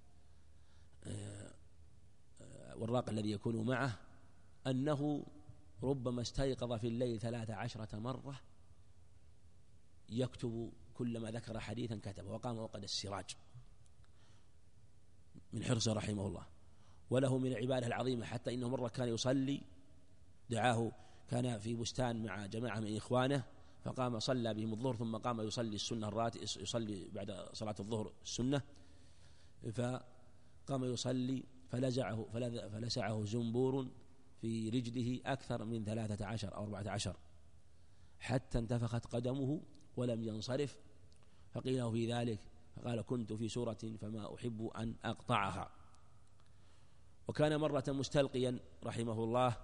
والراق الذي يكون معه أنه ربما استيقظ في الليل ثلاث عشرة مرة يكتب كلما ذكر حديثا كتبه، وقام وقد السراج من حرصه رحمه الله. وله من العبادة العظيمة حتى إنه مرة كان يصلي، دعاه، كان في بستان مع جماعة من إخوانه فقام صلى بهم الظهر ثم قام يصلي السنة الراتب، يصلي بعد صلاة الظهر السنة، فقام يصلي فلزعه فلسعه زنبور في رجله أكثر من ثلاثة عشر أو أربعة عشر حتى انتفخت قدمه ولم ينصرف، فقيل له في ذلك فقال كنت في سورة فما أحب أن أقطعها. وكان مرة مستلقيا رحمه الله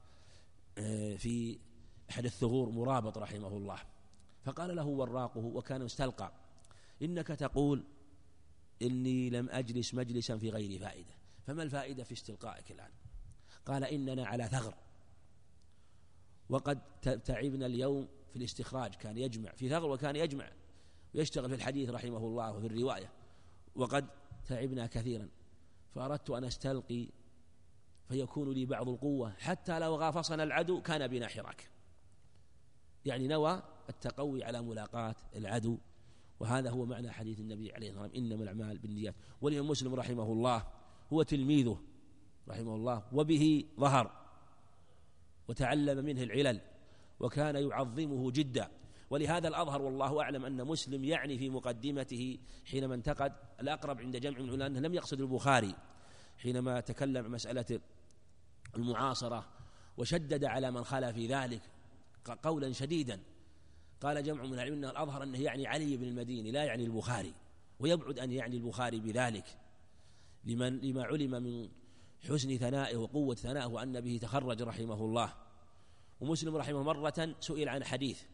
في أحد الثغور مرابط رحمه الله، فقال له وراقه وكان مستلقى إنك تقول إني لم أجلس مجلسا في غير فائدة، فما الفائدة في استلقائك الآن؟ قال إننا على ثغر وقد تعبنا اليوم في الاستخراج، كان يجمع في ثغر وكان يجمع ويشتغل في الحديث رحمه الله وفي الرواية، وقد تعبنا كثيرا فأردت أن أستلقي فيكون لي بعض القوة حتى لو غافصنا العدو كان بنا حراك، يعني نوى التقوي على ملاقاة العدو. وهذا هو معنى حديث النبي عليه الصلاة والسلام إنما الأعمال بالنيات. والإمام مسلم رحمه الله هو تلميذه رحمه الله وبه ظهر وتعلم منه العلل وكان يعظمه جدا، ولهذا الأظهر والله أعلم أن مسلم يعني في مقدمته حينما انتقد الأقرب عند جمع من العلماء أنه لم يقصد البخاري حينما تكلم مسألة المعاصرة وشدد على من خالف في ذلك قولا شديدا. قال جمع من العلم أن الأظهر أنه يعني علي بن المديني لا يعني البخاري، ويبعد أن يعني البخاري بذلك لمن لما علم من حسن ثنائه وقوة ثنائه وأن به تخرج رحمه الله. ومسلم رحمه مرة سئل عن حديث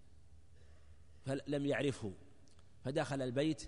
فلم يعرفه فدخل البيت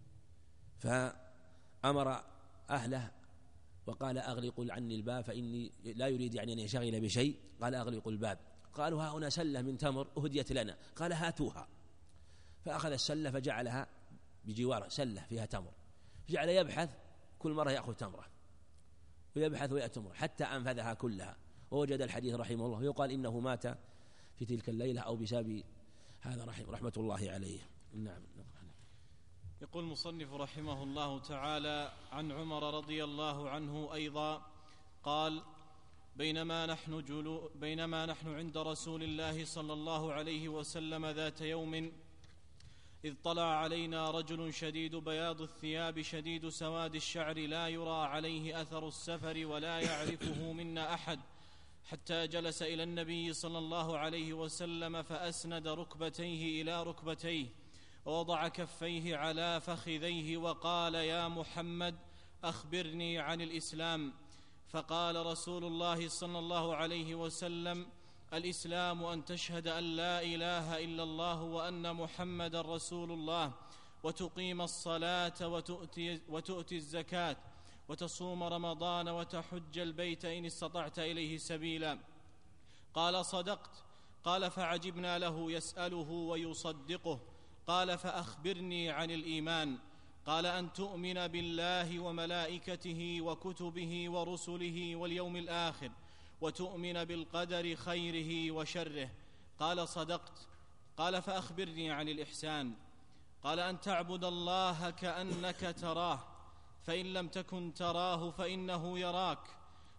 فأمر أهله وقال أغلقوا عني الباب فإني لا يريد يعني أن يشغل بشيء، قال أغلقوا الباب. قالوا ها هنا سلة من تمر أهديت لنا، قال هاتوها، فأخذ السلة فجعلها بجواره سلة فيها تمر، جعل يبحث كل مرة يأخذ تمرة ويبحث ويأتي تمرة حتى أنفذها كلها ووجد الحديث رحمه الله. يقال إنه مات في تلك الليلة أو بسبب هذا رحمه, رحمة الله عليه. نعم. يقول المصنف رحمه الله تعالى عن عمر رضي الله عنه أيضا قال بينما نحن, جلو بينما نحن عند رسول الله صلى الله عليه وسلم ذات يوم إذ طلع علينا رجل شديد بياض الثياب شديد سواد الشعر لا يرى عليه أثر السفر ولا يعرفه منا أحد، حتى جلس إلى النبي صلى الله عليه وسلم فأسند ركبتيه إلى ركبتيه ووضع كفيه على فخذيه وقال يا محمد أخبرني عن الإسلام. فقال رسول الله صلى الله عليه وسلم الإسلام أن تشهد أن لا إله إلا الله وأن محمد رسول الله وتقيم الصلاة وتؤتي, وتؤتي الزكاة وتصوم رمضان وتحج البيت إن استطعت إليه سبيلا. قال صدقت. قال فعجبنا له يسأله ويصدقه. قال فأخبرني عن الإيمان. قال أن تؤمن بالله وملائكته وكتبه ورسله واليوم الآخر وتؤمن بالقدر خيره وشره. قال صدقت. قال فأخبرني عن الإحسان. قال أن تعبد الله كأنك تراه فإن لم تكن تراه فإنه يراك.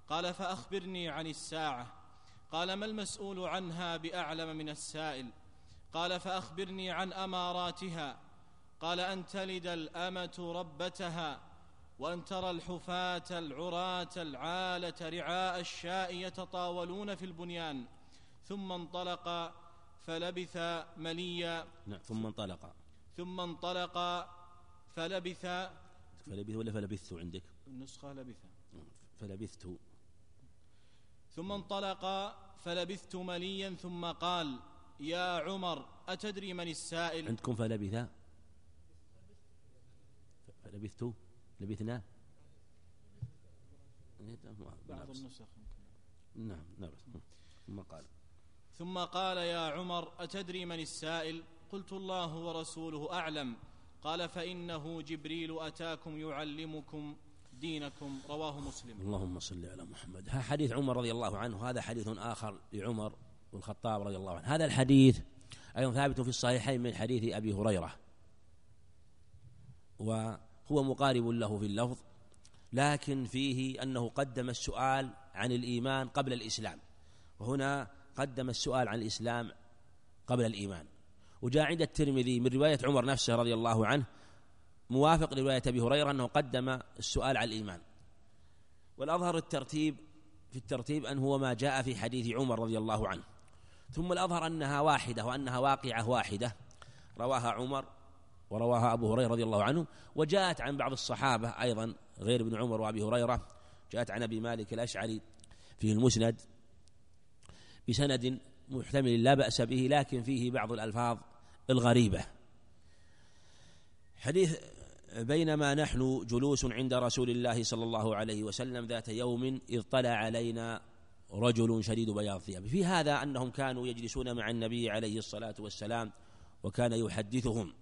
قال: فأخبرني عن الساعة. قال: ما المسؤول عنها بأعلم من السائل؟ قال: فأخبرني عن أماراتها. قال: أن تلد الأمة ربتها، وأن ترى الحفاة العراة العالة رعاء الشاء يتطاولون في البنيان. ثم انطلق فلبث مليا. نعم. ثم انطلق ثم انطلق فلبث فلبث ولا فلبثت عندك؟ النسخة لبث. فلبثت. ثم انطلق فلبثت مليا ثم قال: يا عمر أتدري من السائل؟ عندكم فلبث؟ فلبثت لبثنا بعض النسخ. نعم نعم. ثم قال ثم قال: يا عمر أتدري من السائل؟ قلت: الله ورسوله أعلم. قال: فإنه جبريل أتاكم يعلمكم دينكم. رواه مسلم. اللهم صل على محمد. ها حديث عمر رضي الله عنه، هذا حديث آخر لعمر بن الخطاب رضي الله عنه. هذا الحديث أيضا ثابت في الصحيحين من حديث أبي هريرة، وهو مقارب له في اللفظ، لكن فيه أنه قدم السؤال عن الإيمان قبل الإسلام، وهنا قدم السؤال عن الإسلام قبل الإيمان. وجاء عند الترمذي من رواية عمر نفسه رضي الله عنه موافق لرواية أبي هريرة أنه قدم السؤال عن الإيمان. والأظهر الترتيب في الترتيب أن هو ما جاء في حديث عمر رضي الله عنه، ثم الأظهر أنها واحدة وأنها واقعة واحدة رواها عمر ورواها أبو هريرة رضي الله عنه، وجاءت عن بعض الصحابة أيضا غير ابن عمر وأبي هريرة، جاءت عن أبي مالك الأشعري في المسند بسند محتمل لا بأس به، لكن فيه بعض الألفاظ الغريبة. حديث: بينما نحن جلوس عند رسول الله صلى الله عليه وسلم ذات يوم إذ طلع علينا رجل شديد بياض الثياب. في هذا أنهم كانوا يجلسون مع النبي عليه الصلاة والسلام وكان يحدثهم،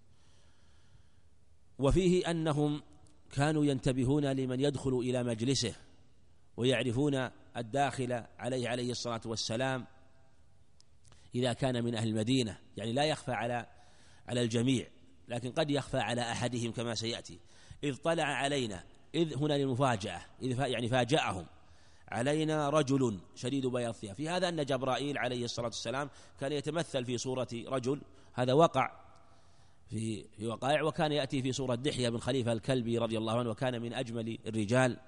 وفيه أنهم كانوا ينتبهون لمن يدخل إلى مجلسه ويعرفون الداخل عليه عليه الصلاة والسلام إذا كان من أهل المدينة، يعني لا يخفى على على الجميع، لكن قد يخفى على أحدهم كما سيأتي. إذ طلع علينا، إذ هنا للمفاجأة، إذ يعني فاجأهم، علينا رجل شديد بياض الثياب. في هذا أن جبرائيل عليه الصلاة والسلام كان يتمثل في صورة رجل، هذا وقع في في وقائع، وكان يأتي في صورة دحية بن خليفة الكلبي رضي الله عنه، وكان من أجمل الرجال.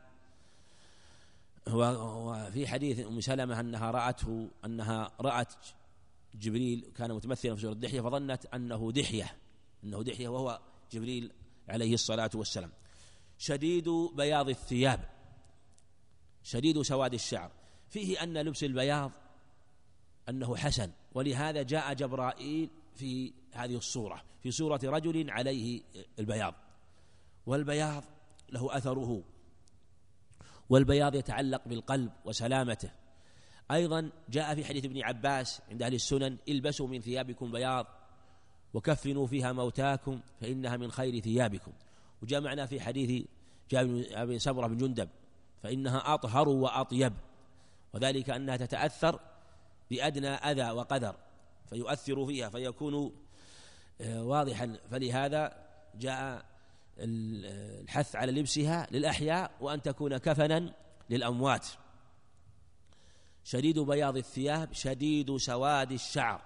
وفي حديث أم سلمة أنها رأته أنها رأت جبريل كان متمثلا في صورة دحية فظنت أنه دحية أنه دحية وهو جبريل عليه الصلاة والسلام. شديد بياض الثياب، شديد سواد الشعر. فيه أن لبس البياض أنه حسن، ولهذا جاء جبرائيل في هذه الصورة، في صورة رجل عليه البياض، والبياض له أثره، والبياض يتعلق بالقلب وسلامته. أيضا جاء في حديث ابن عباس عند أهل السنن: البسوا من ثيابكم بياض وكفنوا فيها موتاكم فإنها من خير ثيابكم. وجاء معنا في حديث جابر بن سمرة بن جندب: فإنها أطهر وأطيب، وذلك أنها تتأثر بأدنى أذى وقدر فيؤثر فيها فيكون واضحا. فلهذا جاء الحث على لبسها للأحياء وأن تكون كفنا للأموات. شديد بياض الثياب، شديد سواد الشعر،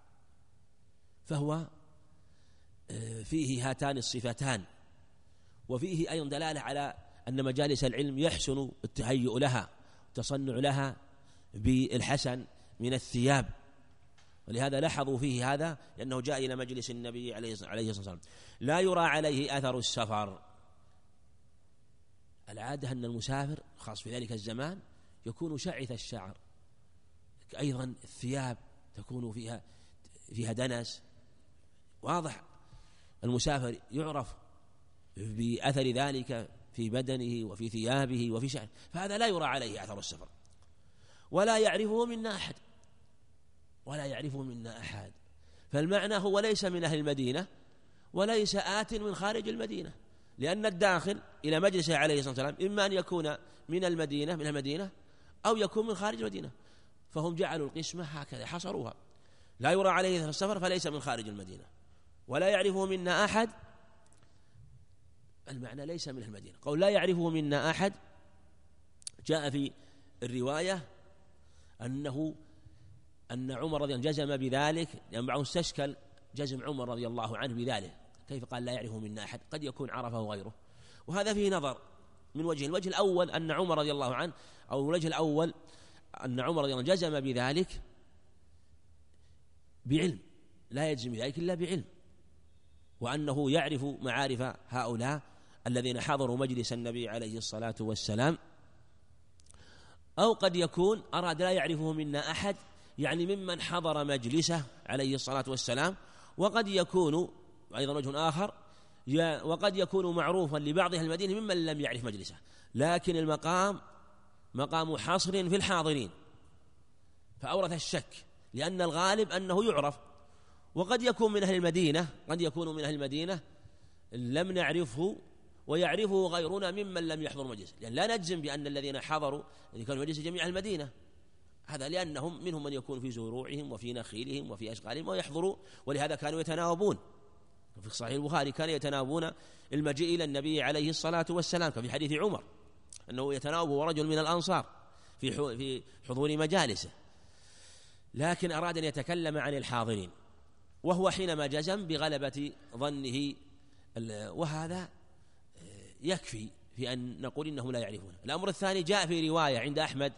فهو فيه هاتان الصفتان. وفيه أيضا دلالة على أن مجالس العلم يحسن التهيؤ لها والتصنع لها بالحسن من الثياب، ولهذا لاحظوا فيه هذا، لأنه جاء إلى مجلس النبي عليه الصلاة والسلام لا يرى عليه أثر السفر. العادة أن المسافر خاص في ذلك الزمان يكون شعث الشعر، أيضا الثياب تكون فيها فيها دنس واضح، المسافر يعرف بأثر ذلك في بدنه وفي ثيابه وفي شعره، فهذا لا يرى عليه أثر السفر، ولا يعرفه منا أحد ولا يعرفه منا أحد فالمعنى هو ليس من أهل المدينة وليس آت من خارج المدينة، لأن الداخل إلى مجلسه عليه الصلاة والسلام إما أن يكون من المدينة من المدينة أو يكون من خارج المدينة، فهم جعلوا القسمة هكذا حصروها: لا يرى عليه أثر السفر فليس من خارج المدينة، ولا يعرفه منا أحد، المعنى ليس من المدينة. قول لا يعرفه منا أحد جاء في الرواية أنه أن عمر رضي الله عنه جزم بذلك، لأن بعضهم استشكل جزم عمر رضي الله عنه بذلك، كيف قال لا يعرفه منا أحد؟ قد يكون عرفه غيره، وهذا فيه نظر من وجه. الوجه الأول أن عمر رضي الله عنه أو الوجه الأول أن عمر رضي الله عنه جزم بذلك بعلم، لا يجزم بذلك إلا بعلم، وأنه يعرف معارف هؤلاء الذين حضروا مجلس النبي عليه الصلاة والسلام. أو قد يكون أراد لا يعرفه منا أحد، يعني ممن حضر مجلسه عليه الصلاة والسلام، وقد يكون أيضا وجه آخر وقد يكون معروفا لبعض أهل المدينة ممن لم يعرف مجلسه، لكن المقام مقام حصر في الحاضرين فأورث الشك، لأن الغالب أنه يعرف. وقد يكون من أهل المدينة قد يكون من أهل المدينة لم نعرفه ويعرفه غيرنا ممن لم يحضر مجلس، لأن لا نجزم بأن الذين حضروا الذين كانوا مجلس جميع المدينة، هذا لأنهم منهم من يكون في زروعهم وفي نخيلهم وفي أشغالهم ويحضروا، ولهذا كانوا يتناوبون. في صحيح البخاري كانوا يتناوبون المجيء إلى النبي عليه الصلاة والسلام، كفي حديث عمر أنه يتناوب رجل من الأنصار في في حضور مجالسه، لكن أراد أن يتكلم عن الحاضرين، وهو حينما جزم بغلبة ظنه، وهذا يكفي في أن نقول إنهم لا يعرفون. الأمر الثاني جاء في رواية عند أحمد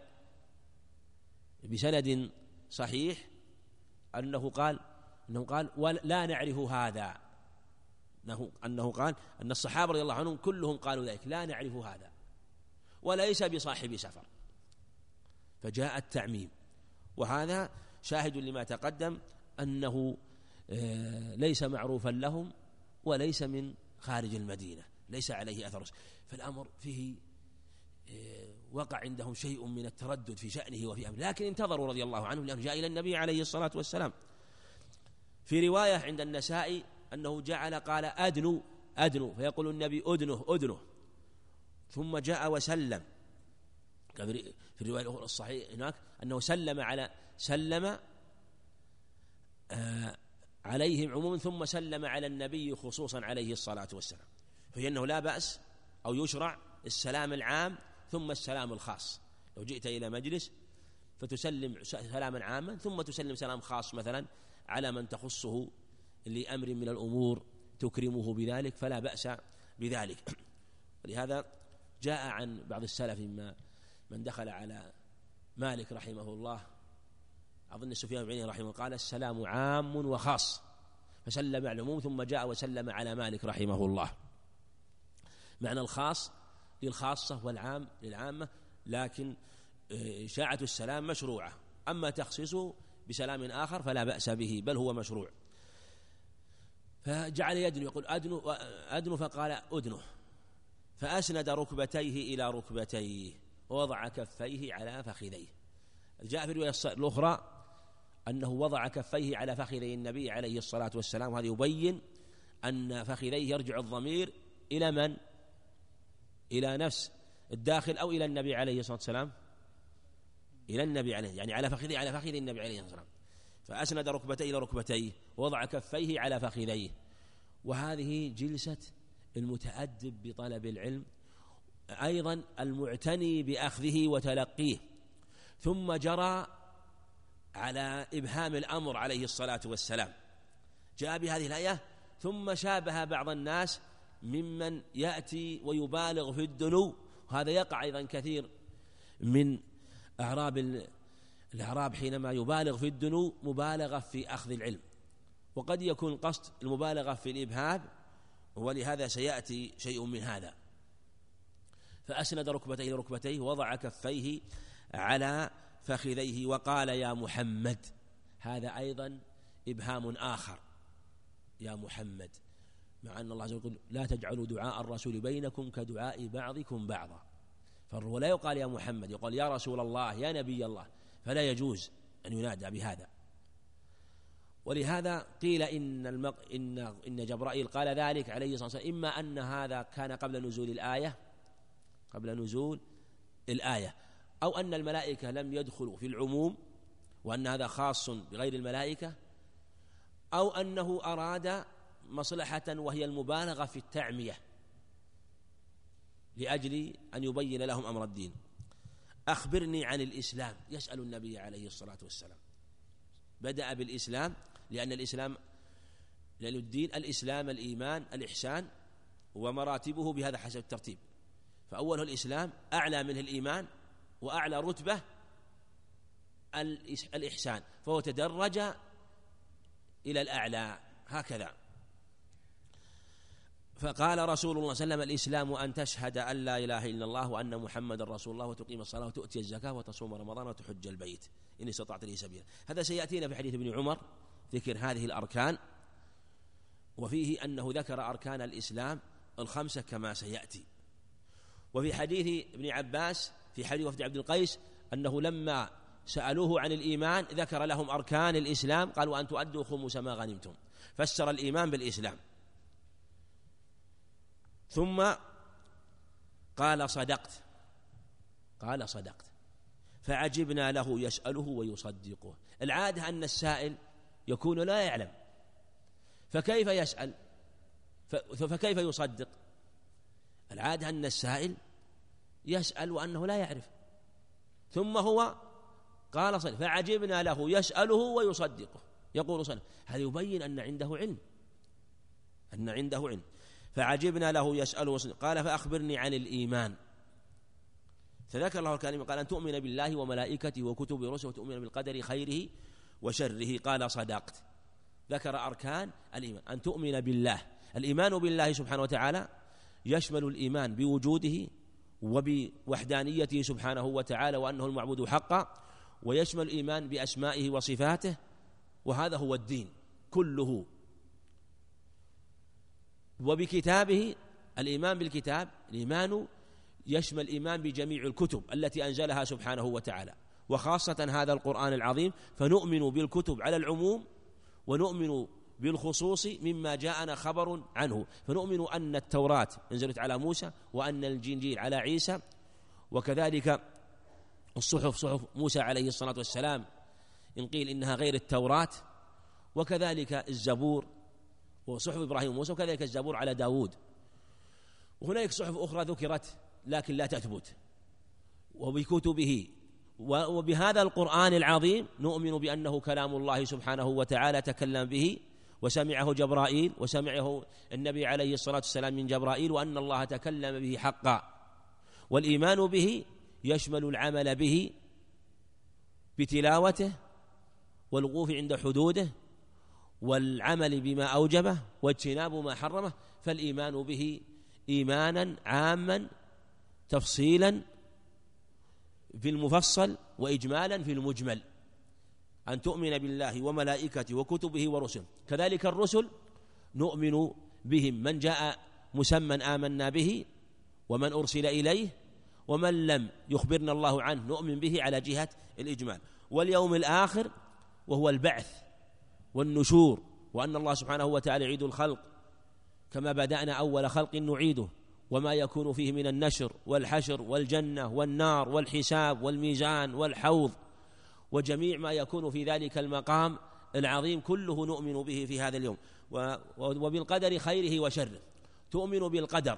بسند صحيح أنه قال أنه قال ولا نعرف هذا، أنه, أنه قال أن الصحابة رضي الله عنهم كلهم قالوا ذلك، لا نعرف هذا وليس بصاحب سفر، فجاء التعميم، وهذا شاهد لما تقدم أنه ليس معروفا لهم وليس من خارج المدينة، ليس عليه أثر، فالأمر فيه وقع عندهم شيء من التردد في شأنه وفي أمره، لكن انتظروا رضي الله عنهم لأنه جاء إلى النبي عليه الصلاة والسلام. في رواية عند النسائي أنه جعل قال أدنو أدنو، فيقول النبي أدنه أدنه، ثم جاء وسلم. في الرواية الأخرى الصحيح هناك أنه سلم على سلم آه عليهم عموما ثم سلم على النبي خصوصا عليه الصلاة والسلام، فهي أنه لا بأس أو يشرع السلام العام ثم السلام الخاص. لو جئت إلى مجلس فتسلم سلاما عاما ثم تسلم سلام خاص مثلا على من تخصه لأمر من الأمور تكرمه بذلك فلا بأس بذلك. ولهذا جاء عن بعض السلف ما من دخل على مالك رحمه الله، أظن سفيان بن عيينة رحمه الله، قال السلام عام وخاص، فسلم على العموم ثم جاء وسلم على مالك رحمه الله. معنى الخاص للخاصة والعام للعامة، لكن إشاعة السلام مشروعة، أما تخصيصه بسلام آخر فلا بأس به بل هو مشروع. فجعل يدنو يقول أدنو أدنو فقال أدنو، فأسند ركبتيه إلى ركبتيه ووضع كفيه على فخذيه. جاء في الرواية الأخرى أنه وضع كفيه على فخذي النبي عليه الصلاة والسلام، وهذا يبين أن فخذيه يرجع الضمير إلى من؟ إلى نفس الداخل أو إلى النبي عليه الصلاة والسلام؟ إلى النبي عليه، يعني على فخذي على فخذ النبي عليه الصلاة والسلام. فأسند ركبتيه إلى ركبتيه ووضع كفيه على فخذيه. وهذه جلسة المتأدب بطلب العلم، أيضا المعتني بأخذه وتلقيه، ثم جرى على إبهام الأمر عليه الصلاة والسلام. جاء بهذه الآية ثم شابه بعض الناس ممن يأتي ويبالغ في الدنو، هذا يقع أيضا كثير من أعراب الأعراب حينما يبالغ في الدنو مبالغة في أخذ العلم، وقد يكون قصد المبالغة في الإبهام، ولهذا سيأتي شيء من هذا. فأسند ركبتيه إلى ركبتيه ووضع كفيه على فخذيه وقال يا محمد، هذا أيضا إبهام آخر، يا محمد، مع أن الله عز وجل لا تجعلوا دعاء الرسول بينكم كدعاء بعضكم بعضا، فالرسول لا يقال يا محمد، يقال يا رسول الله يا نبي الله، فلا يجوز أن ينادى بهذا. ولهذا قيل إن, المق... إن... إن جبرائيل قال ذلك عليه الصلاة والسلام، إما أن هذا كان قبل نزول الآية قبل نزول الآية أو أن الملائكة لم يدخلوا في العموم وأن هذا خاص بغير الملائكة، أو أنه أراد مصلحة وهي المبالغة في التعمية لأجل أن يبين لهم أمر الدين. أخبرني عن الإسلام، يسأل النبي عليه الصلاة والسلام. بدأ بالإسلام لأن الإسلام لأن الدين الإسلام الإيمان الإحسان ومراتبه بهذا حسب الترتيب، فأوله الإسلام، أعلى منه الإيمان، وأعلى رتبة الإحسان، فهو تدرج إلى الأعلى هكذا. فقال رسول الله صلى الله عليه وسلم: الإسلام أن تشهد أن لا إله إلا الله وأن محمد رسول الله وتقيم الصلاة وتؤتي الزكاة وتصوم رمضان وتحج البيت إن استطعت إليه سبيلا. هذا سيأتينا في حديث ابن عمر ذكر هذه الأركان، وفيه أنه ذكر أركان الإسلام الخمسة كما سيأتي. وفي حديث ابن عباس في حديث وفد عبد القيس أنه لما سألوه عن الإيمان ذكر لهم أركان الإسلام، قالوا: أن تؤدوا خمس ما غنمتم، فسر الإيمان بالإسلام. ثم قال: صدقت، قال: صدقت، فعجبنا له يسأله ويصدقه. العادة أن السائل يكون لا يعلم، فكيف يسأل فكيف يصدق؟ العادة أن السائل يسأل وأنه لا يعرف، ثم هو قال: صدق، فعجبنا له يسأله ويصدقه، يقول صدق. هذا يبين أن عنده علم، أن عنده علم. فعجبنا له يسأله ويصدق. قال: فأخبرني عن الإيمان. فذكر الله الكلمة، قال: أن تؤمن بالله وملائكته وكتبه ورسله وتؤمن بالقدر خيره وشره. قال: صدقت. ذكر أركان الإيمان. أن تؤمن بالله، الإيمان بالله سبحانه وتعالى يشمل الإيمان بوجوده وبوحدانيته سبحانه وتعالى وأنه المعبود حقا، ويشمل الإيمان بأسمائه وصفاته، وهذا هو الدين كله. وبكتابه، الإيمان بالكتاب، الإيمان يشمل الإيمان بجميع الكتب التي أنزلها سبحانه وتعالى، وخاصة هذا القرآن العظيم، فنؤمن بالكتب على العموم ونؤمن بالخصوص مما جاءنا خبر عنه. فنؤمن أن التوراة انزلت على موسى، وأن الإنجيل على عيسى، وكذلك الصحف صحف موسى عليه الصلاة والسلام إن قيل إنها غير التوراة، وكذلك الزبور وصحف إبراهيم وموسى، وكذلك الزبور على داود. وهناك صحف أخرى ذكرت لكن لا تثبت. وبكتبه وبهذا القرآن العظيم نؤمن بأنه كلام الله سبحانه وتعالى تكلم به، وسمعه جبرائيل، وسمعه النبي عليه الصلاة والسلام من جبرائيل، وأن الله تكلم به حقا. والإيمان به يشمل العمل به بتلاوته والوقوف عند حدوده والعمل بما أوجبه واجتناب ما حرمه. فالإيمان به إيمانا عاما تفصيلا في المفصل وإجمالا في المجمل. أن تؤمن بالله وملائكته وكتبه ورسله. كذلك الرسل نؤمن بهم، من جاء مسمى آمنا به، ومن أرسل إليه، ومن لم يخبرنا الله عنه نؤمن به على جهة الإجمال. واليوم الآخر وهو البعث والنشور، وأن الله سبحانه وتعالى يعيد الخلق كما بدأنا أول خلق نعيده، وما يكون فيه من النشر والحشر والجنة والنار والحساب والميزان والحوض وجميع ما يكون في ذلك المقام العظيم، كله نؤمن به في هذا اليوم. وبالقدر خيره وشره. تؤمن بالقدر،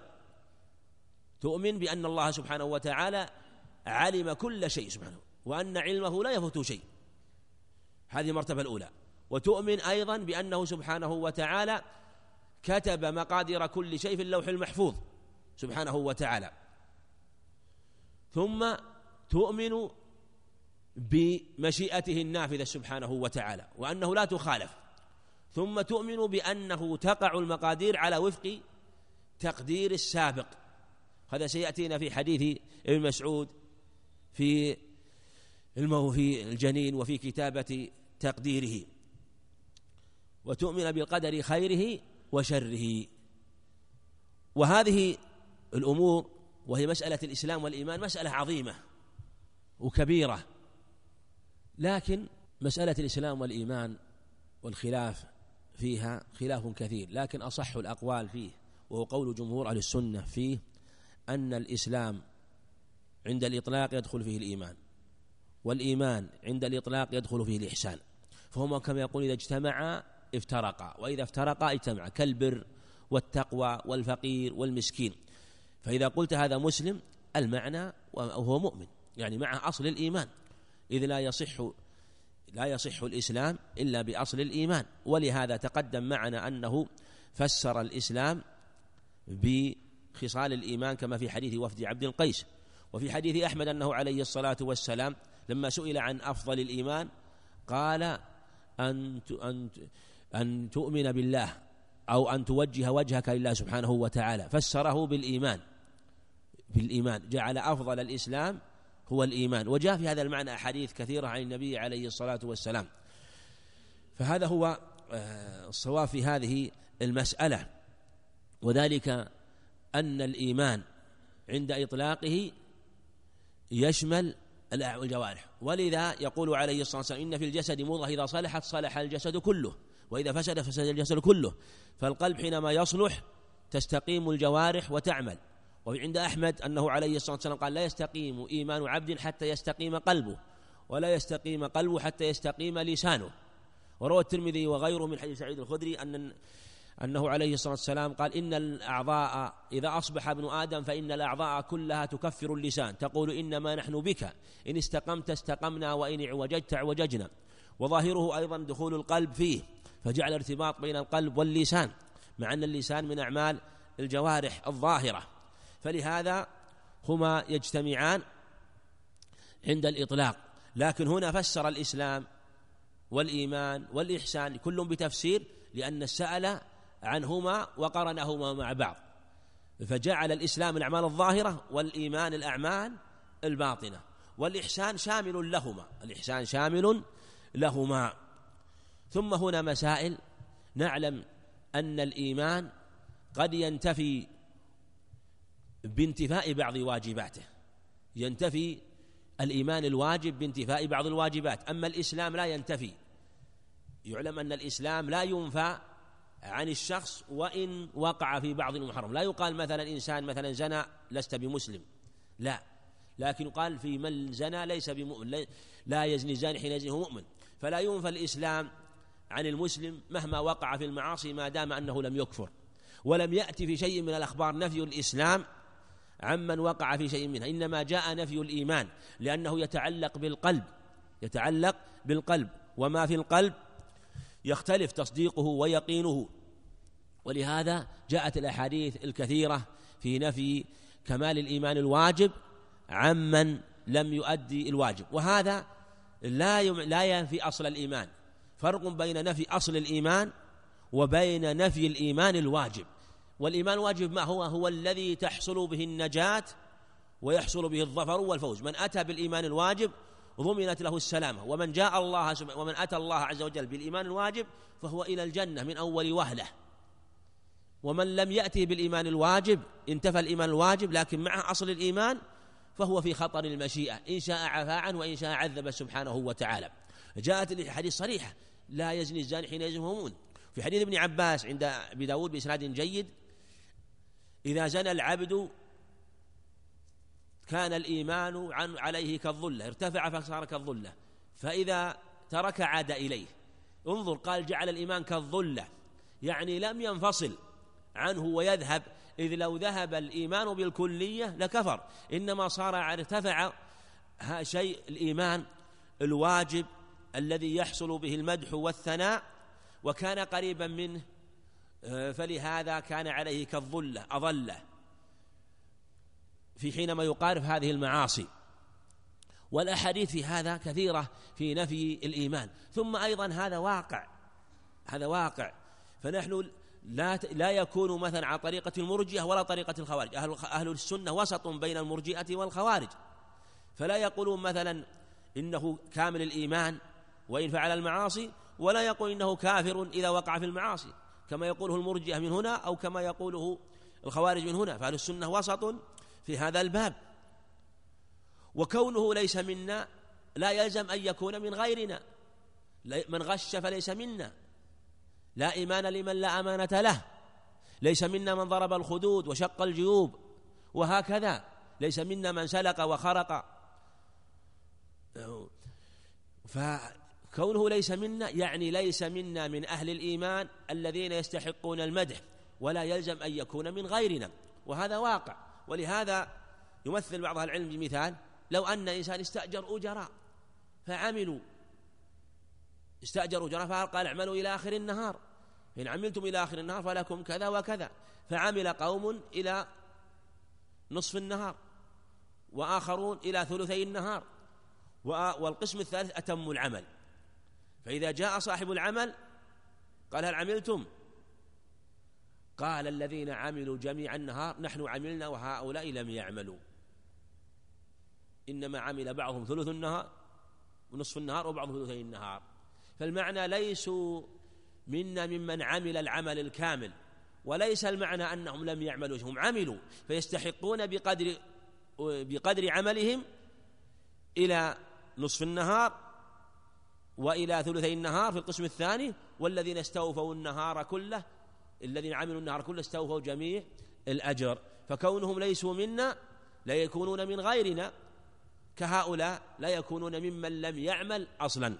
تؤمن بأن الله سبحانه وتعالى علم كل شيء سبحانه، وأن علمه لا يفوت شيء، هذه المرتبة الأولى. وتؤمن أيضا بأنه سبحانه وتعالى كتب مقادير كل شيء في اللوح المحفوظ سبحانه وتعالى. ثم تؤمن بمشيئته النافذة سبحانه وتعالى، وأنه لا تخالف. ثم تؤمن بأنه تقع المقادير على وفق تقدير السابق. هذا سيأتينا في حديث ابن مسعود في المو في الجنين وفي كتابة تقديره. وتؤمن بالقدر خيره وشره. وهذه الأمور وهي مسألة الإسلام والإيمان مسألة عظيمة وكبيرة، لكن مسألة الإسلام والإيمان والخلاف فيها خلاف كثير، لكن أصح الأقوال فيه وهو قول جمهور أهل السنة فيه أن الإسلام عند الإطلاق يدخل فيه الإيمان، والإيمان عند الإطلاق يدخل فيه الإحسان. فهما كما يقول إذا اجتمعا افترقا، وإذا افترقا اجتمعا، كالبر والتقوى والفقير والمسكين. فإذا قلت هذا مسلم المعنى وهو مؤمن، يعني معه أصل الإيمان، إذ لا يصح لا يصح الإسلام إلا بأصل الإيمان. ولهذا تقدم معنا أنه فسر الإسلام بخصال الإيمان كما في حديث وفد عبد القيس. وفي حديث أحمد أنه عليه الصلاة والسلام لما سئل عن أفضل الإيمان قال أن أن أن تؤمن بالله أو أن توجه وجهك لله سبحانه وتعالى، فسره بالإيمان بالإيمان جعل أفضل الإسلام هو الإيمان. وجاء في هذا المعنى أحاديث كثيرة عن النبي عليه الصلاة والسلام. فهذا هو الصواب في هذه المسألة، وذلك أن الإيمان عند إطلاقه يشمل الجوارح. ولذا يقول عليه الصلاة والسلام إن في الجسد مضغة إذا صلحت صلح الجسد كله وإذا فسد فسد الجسد كله. فالقلب حينما يصلح تستقيم الجوارح وتعمل. وعند أحمد أنه عليه الصلاة والسلام قال لا يستقيم إيمان عبد حتى يستقيم قلبه ولا يستقيم قلبه حتى يستقيم لسانه. وروى الترمذي وغيره من حديث سعيد الخدري أن أنه عليه الصلاة والسلام قال إن الأعضاء إذا أصبح ابن آدم فإن الأعضاء كلها تكفر اللسان تقول إنما نحن بك إن استقمت استقمنا وإن اعوججت اعوججنا. وظاهره أيضا دخول القلب فيه، فجعل ارتباط بين القلب واللسان مع أن اللسان من أعمال الجوارح الظاهرة، فلهذا هما يجتمعان عند الإطلاق. لكن هنا فسر الإسلام والإيمان والإحسان كل بتفسير لأن السأل عنهما وقرنهما مع بعض، فجعل الإسلام الأعمال الظاهرة والإيمان الأعمال الباطنة، والإحسان شامل لهما الإحسان شامل لهما. ثم هنا مسائل نعلم أن الإيمان قد ينتفي بانتفاء بعض واجباته، ينتفي الإيمان الواجب بانتفاء بعض الواجبات، أما الإسلام لا ينتفي. يعلم أن الإسلام لا ينفى عن الشخص وإن وقع في بعض المحرم. لا يقال مثلا إنسان مثلا زنى لست بمسلم، لا، لكن يقال في من زنى ليس بمؤمن، لا يزني الزاني حين يزني هو مؤمن. فلا ينفى الإسلام عن المسلم مهما وقع في المعاصي ما دام أنه لم يكفر. ولم يأتي في شيء من الأخبار نفي الإسلام عمن وقع في شيء منها، إنما جاء نفي الإيمان لأنه يتعلق بالقلب يتعلق بالقلب وما في القلب يختلف تصديقه ويقينه. ولهذا جاءت الأحاديث الكثيرة في نفي كمال الإيمان الواجب عمن لم يؤدي الواجب، وهذا لا لا ينفي أصل الإيمان. فرق بين نفي أصل الإيمان وبين نفي الإيمان الواجب. والإيمان الواجب ما هو؟ هو الذي تحصل به النجاة ويحصل به الظفر والفوز. من أتى بالإيمان الواجب ضمنت له السلامة، ومن جاء الله ومن أتى الله عز وجل بالإيمان الواجب فهو إلى الجنة من أول وهلة. ومن لم يأتي بالإيمان الواجب انتفى الإيمان الواجب لكن معه أصل الإيمان فهو في خطر المشيئة، إن شاء عفا عنه وإن شاء عذب سبحانه وتعالى. جاءت الحديث صريحة لا يزني الزاني حين يزني وهو مؤمن. في حديث ابن عباس عند أبي داود بإسناد جيد إذا زنى العبد كان الإيمان عن عليه كالظلة ارتفع فصار كالظلة فإذا ترك عاد إليه. انظر قال جعل الإيمان كالظلة، يعني لم ينفصل عنه ويذهب، إذ لو ذهب الإيمان بالكلية لكفر، إنما صار ارتفع شيء الإيمان الواجب الذي يحصل به المدح والثناء وكان قريبا منه، فلهذا كان عليه كالظلة أظله في حينما يقارف هذه المعاصي. والأحاديث في هذا كثيرة في نفي الإيمان. ثم أيضا هذا واقع هذا واقع فنحن لا لا يكون مثلا على طريقة المرجئة ولا طريقة الخوارج. أهل, أهل السنة وسط بين المرجئة والخوارج، فلا يقولون مثلا إنه كامل الإيمان وإن فعل المعاصي، ولا يقول إنه كافر إذا وقع في المعاصي كما يقوله المرجئة من هنا أو كما يقوله الخوارج من هنا. فأهل السنة وسط في هذا الباب. وكونه ليس منا لا يلزم أن يكون من غيرنا. من غش فليس منا، لا إيمان لمن لا أمانة له. ليس منا من ضرب الخدود وشق الجيوب، وهكذا ليس منا من سلق وخرق. فكونه ليس منا يعني ليس منا من أهل الإيمان الذين يستحقون المدح، ولا يلزم أن يكون من غيرنا، وهذا واقع. ولهذا يمثل بعض العلم بمثال لو أن إنسان استأجر أجراء فعملوا استأجروا أجراء فقال اعملوا إلى آخر النهار، إن عملتم إلى آخر النهار فلكم كذا وكذا، فعمل قوم إلى نصف النهار وآخرون إلى ثلثي النهار، والقسم الثالث أتموا العمل. فإذا جاء صاحب العمل قال هل عملتم؟ قال الذين عملوا جميع النهار نحن عملنا وهؤلاء لم يعملوا، إنما عمل بعضهم ثلث النهار ونصف النهار وبعضهم ثلثي النهار. فالمعنى ليسوا منا ممن عمل العمل الكامل، وليس المعنى أنهم لم يعملوا، هم عملوا فيستحقون بقدر بقدر عملهم إلى نصف النهار وإلى ثلثي النهار في القسم الثاني، والذين استوفوا النهار كله الذين عملوا النهار كله استوفوا جميع الأجر. فكونهم ليسوا منا لا يكونون من غيرنا، كهؤلاء لا يكونون ممن لم يعمل أصلا.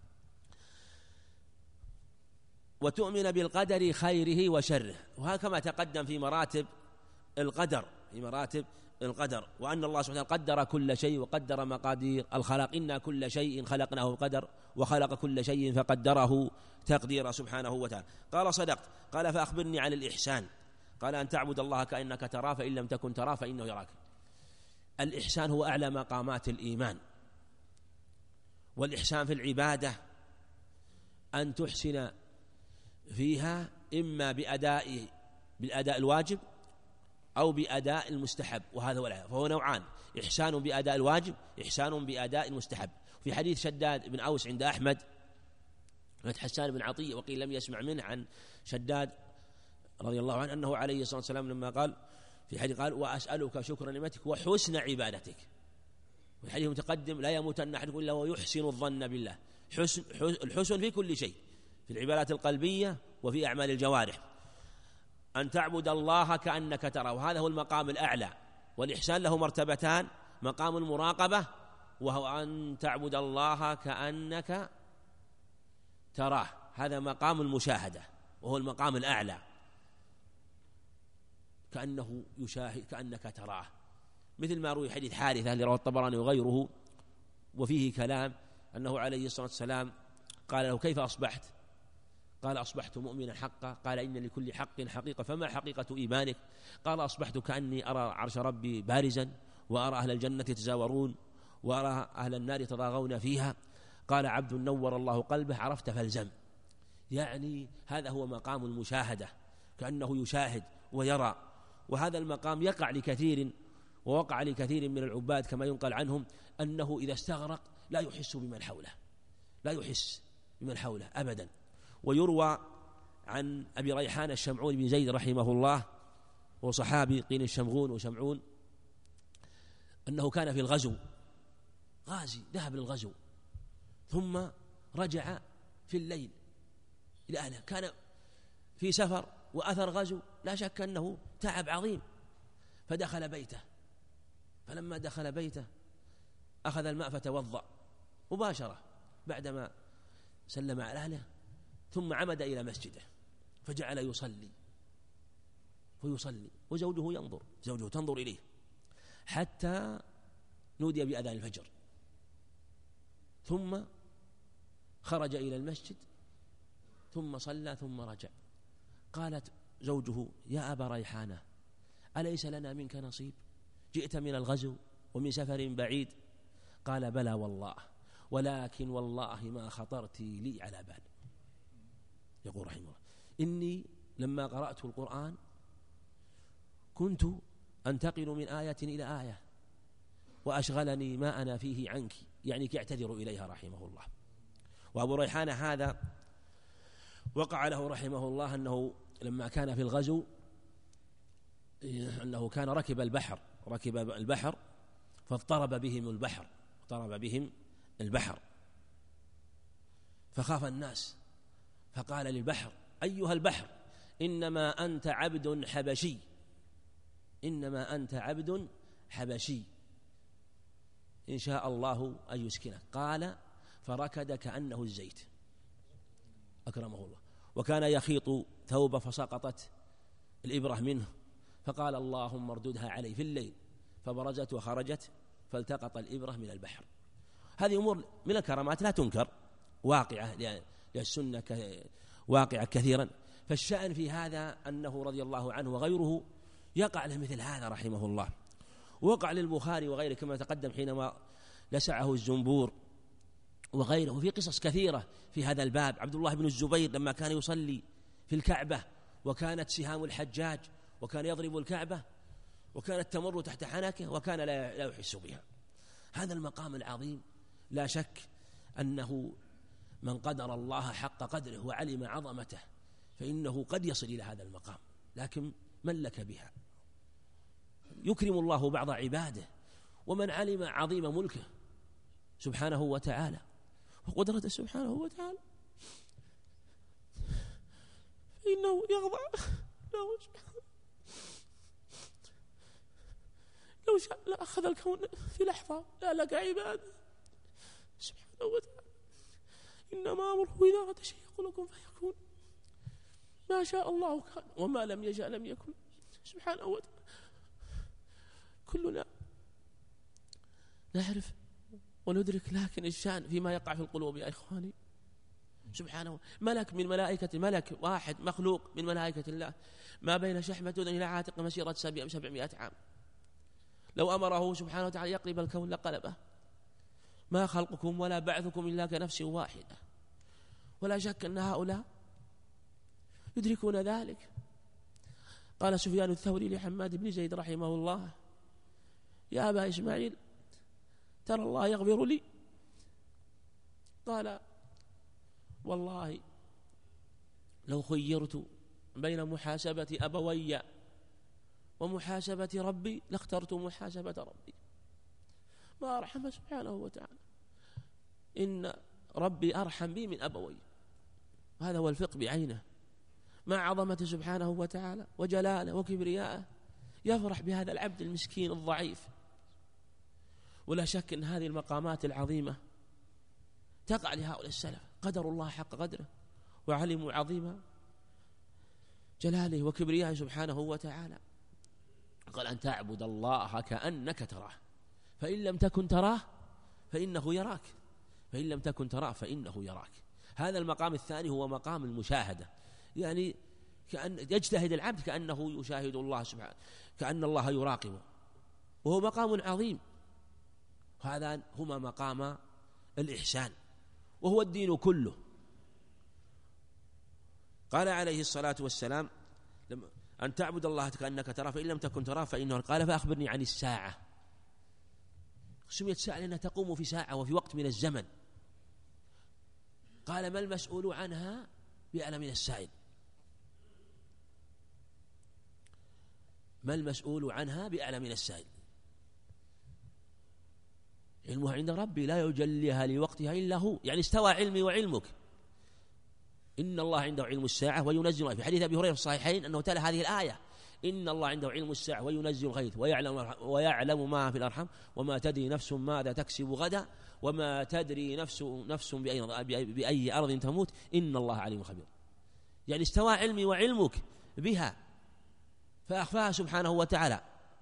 وتؤمن بالقدر خيره وشره، وهذا كما تقدم في مراتب القدر في مراتب القدر وأن الله سبحانه وتعالى قدر كل شيء وقدر مقادير الخلق، إنا كل شيء خلقناه بقدر وخلق كل شيء فقدره تقديرا سبحانه وتعالى. قال صدقت. قال فأخبرني عن الإحسان. قال أن تعبد الله كأنك تراه فإن لم تكن تراه فإنه يراك. الإحسان هو أعلى مقامات الإيمان، والإحسان في العبادة أن تحسن فيها إما بأداء بالأداء الواجب أو بأداء المستحب، وهذا هو العلم. فهو نوعان: إحسان بأداء الواجب، إحسان بأداء المستحب. في حديث شداد بن أوس عند أحمد عن حسان بن عطية وقيل لم يسمع منه عن شداد رضي الله عنه أنه عليه الصلاة والسلام لما قال في حديث قال وأسألك شكر نعمتك وحسن عبادتك. في الحديث المتقدم لا يموتن أحدكم إلا ويحسن الظن بالله. حسن الحسن في كل شيء، في العبادات القلبية وفي أعمال الجوارح. أن تعبد الله كأنك تراه، وهذا هو المقام الأعلى. والإحسان له مرتبتان: مقام المراقبة وهو أن تعبد الله كأنك تراه، هذا مقام المشاهدة وهو المقام الأعلى، كأنه يشاهد كأنك تراه، مثل ما روي حديث حارثة اللي رواه الطبراني وغيره وفيه كلام أنه عليه الصلاة والسلام قال له كيف أصبحت؟ قال أصبحت مؤمنا حقا. قال إن لكل حق حقيقة، فما حقيقة إيمانك؟ قال أصبحت كأني أرى عرش ربي بارزا وأرى أهل الجنة يتزاورون وأرى أهل النار يتضاغون فيها. قال عبد نور الله قلبه عرفت فالزم. يعني هذا هو مقام المشاهدة، كأنه يشاهد ويرى. وهذا المقام يقع لكثير ووقع لكثير من العباد كما ينقل عنهم أنه إذا استغرق لا يحس بمن حوله، لا يحس بمن حوله أبدا. ويروى عن أبي ريحان الشمعون بن زيد رحمه الله وصحابي قيل الشمغون وشمعون أنه كان في الغزو، غازي ذهب للغزو ثم رجع في الليل إلى أهله، كان في سفر وأثر غزو لا شك أنه تعب عظيم، فدخل بيته. فلما دخل بيته أخذ الماء فتوضأ مباشرة بعدما سلم على أهله، ثم عمد إلى مسجده فجعل يصلي ويصلي وزوجه ينظر زوجه تنظر إليه حتى نودي بأذان الفجر، ثم خرج إلى المسجد ثم صلى ثم رجع. قالت زوجه يا أبا ريحانة أليس لنا منك نصيب؟ جئت من الغزو ومن سفر بعيد. قال بلى والله، ولكن والله ما خطرت لي على بال. يقول رحمه الله إني لما قرأت القرآن كنت أنتقل من آية إلى آية وأشغلني ما أنا فيه عنك، يعني يعتذر إليها رحمه الله. وأبو ريحانة هذا وقع له رحمه الله أنه لما كان في الغزو أنه كان ركب البحر ركب البحر فاضطرب بهم البحر اضطرب بهم البحر فخاف الناس، فقال للبحر أيها البحر إنما أنت عبد حبشي إنما أنت عبد حبشي إن شاء الله أن يسكنك. قال فركد كأنه الزيت أكرمه الله، وكان يخيط ثوب فسقطت الإبرة منه، فقال اللهم ارددها عليه في الليل، فبرزت وخرجت فالتقط الإبرة من البحر. هذه أمور من الكرامات لا تنكر، واقعة للسنة واقعة كثيرا. فالشأن في هذا أنه رضي الله عنه وغيره يقع له مثل هذا رحمه الله. وقع للبخاري وغيره كما تقدم حينما لسعه الزنبور وغيره. وفي قصص كثيرة في هذا الباب. عبد الله بن الزبير لما كان يصلي في الكعبة وكانت سهام الحجاج وكان يضرب الكعبة وكانت تمر تحت حنكه وكان لا يحس بها. هذا المقام العظيم لا شك أنه من قدر الله حق قدره وعلم عظمته فإنه قد يصل إلى هذا المقام، لكن من لك بها؟ يكرم الله بعض عباده، ومن علم عظيم ملكه سبحانه وتعالى وقدرته سبحانه وتعالى فإنه يخضع له سبحانه. لو شاء لأخذ الكون في لحظة لا لك عباده سبحانه وتعالى. إنما أمره إذا أراد شيء يقول لكم فيكون. ما شاء الله كان وما لم يشاء لم يكن سبحانه وتعالى. كلنا نعرف وندرك، لكن الشأن فيما يقع في القلوب يا إخواني. سبحانه ملك من ملائكة، ملك واحد مخلوق من ملائكة الله ما بين شحمة إلى عاتق مسيرة سبعمائة عام، لو أمره سبحانه وتعالى يقلب الكون لقلبه. ما خلقكم ولا بعثكم إلا كنفس واحدة. ولا شك أن هؤلاء يدركون ذلك. قال سفيان الثوري لحماد بن زيد رحمه الله: يا أبا إسماعيل ترى الله يغفر لي؟ قال: والله لو خيرت بين محاسبة أبوي ومحاسبة ربي لاخترت محاسبة ربي. ما أرحم سبحانه وتعالى. إن ربي أرحم بي من أبوي. هذا هو الفقه بعينه. مع عظمته سبحانه وتعالى وجلاله وكبريائه يفرح بهذا العبد المسكين الضعيف. ولا شك أن هذه المقامات العظيمة تقع لهؤلاء السلف، قدروا الله حق قدره وعلموا عظيم جلاله وكبريائه سبحانه وتعالى. قال: أن تعبد الله كأنك تراه فإن لم تكن تراه فإنه يراك فإن لم تكن تراه فإنه يراك. هذا المقام الثاني هو مقام المشاهدة، يعني كأن يجتهد العبد كأنه يشاهد الله سبحانه، كأن الله يراقبه، وهو مقام عظيم. هذا هما مقام الإحسان وهو الدين كله. قال عليه الصلاة والسلام: أن تعبد الله كأنك تراه فإن لم تكن تراه فإنه. قال: فأخبرني عن الساعة. سميت ساعة لأنها تقوم في ساعة وفي وقت من الزمن. قال: ما المسؤول عنها بأعلم من السائل؟ ما المسؤول عنها بأعلم من السائل؟ علمها عند ربي لا يجليها لوقتها إلا هو، يعني استوى علمي وعلمك. إن الله عنده علم الساعة وينزل. في حديث أبي هريرة في الصحيحين أنه تلا هذه الآية: إن الله عنده علم الساعة وينزل الغيث ويعلم, ويعلم ما في الأرحام وما تدري نفس ماذا تكسب غدا وما تدري نفس نفس بأي, بأي أرض تموت إن الله عليم خبير. يعني استوى علمي وعلمك بها فأخفاها سبحانه وتعالى.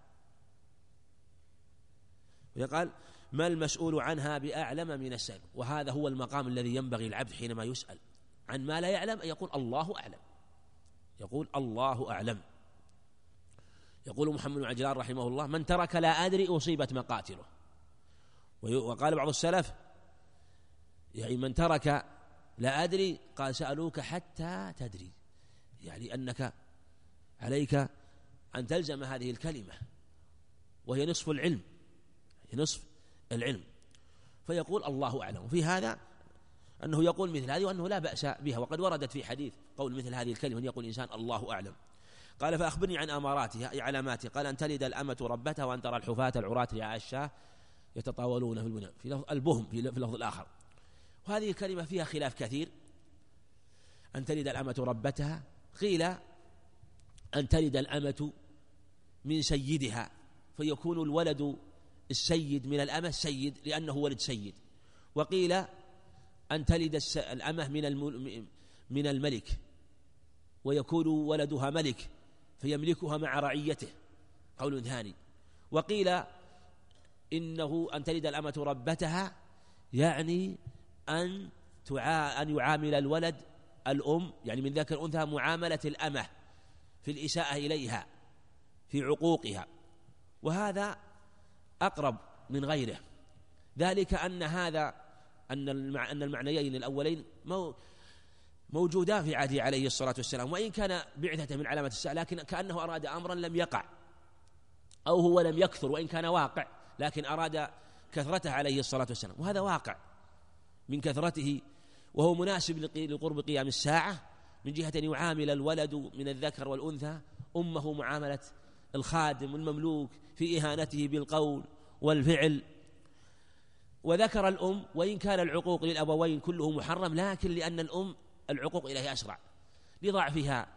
ويقال: ما المسؤول عنها بأعلم من السائل. وهذا هو المقام الذي ينبغي العبد حينما يسأل عن ما لا يعلم أن يقول الله أعلم، يقول الله أعلم. يقول محمد بن عجلان رحمه الله: من ترك لا أدري أصيبت مقاتله. وقال بعض السلف يعني من ترك لا أدري قال سألوك حتى تدري، يعني أنك عليك أن تلزم هذه الكلمة وهي نصف العلم، هي نصف العلم. فيقول الله أعلم. وفي هذا أنه يقول مثل هذه وأنه لا بأس بها، وقد وردت في حديث قول مثل هذه الكلمة أن يقول الإنسان الله أعلم. قال: فأخبرني عن أماراتها أي علاماتها. قال: أن تلد الأمة ربتها وأن ترى الحفاة العراة رعاء الشاة يتطاولون في البنيان، في لفظ البهم في اللفظ الآخر. وهذه الكلمة فيها خلاف كثير. أن تلد الأمة ربتها، قيل أن تلد الأمة من سيدها فيكون الولد السيد من الأمة سيد لأنه ولد سيد. وقيل أن تلد الأمة من من الملك ويكون ولدها ملك فيملكها مع رعيته، قول ثاني. وقيل إنه أن تلد الأمة ربتها يعني أن تعا أن يعامل الولد الأم يعني من ذكر أنثى معاملة الأمة في الإساءة إليها في عقوقها، وهذا أقرب من غيره. ذلك أن هذا أن أن المعنيين الأولين موجودان في عهده عليه الصلاة والسلام، وإن كان بعثته من علامة الساعة لكن كأنه أراد أمرا لم يقع أو هو لم يكثر، وإن كان واقع لكن أراد كثرته عليه الصلاة والسلام، وهذا واقع من كثرته، وهو مناسب لقرب قيام الساعة من جهة أن يعامل الولد من الذكر والأنثى أمه معاملة الخادم والمملوك في إهانته بالقول والفعل. وذكر الأم وإن كان العقوق للأبوين كله محرم، لكن لأن الأم العقوق إليه أسرع لضعفها،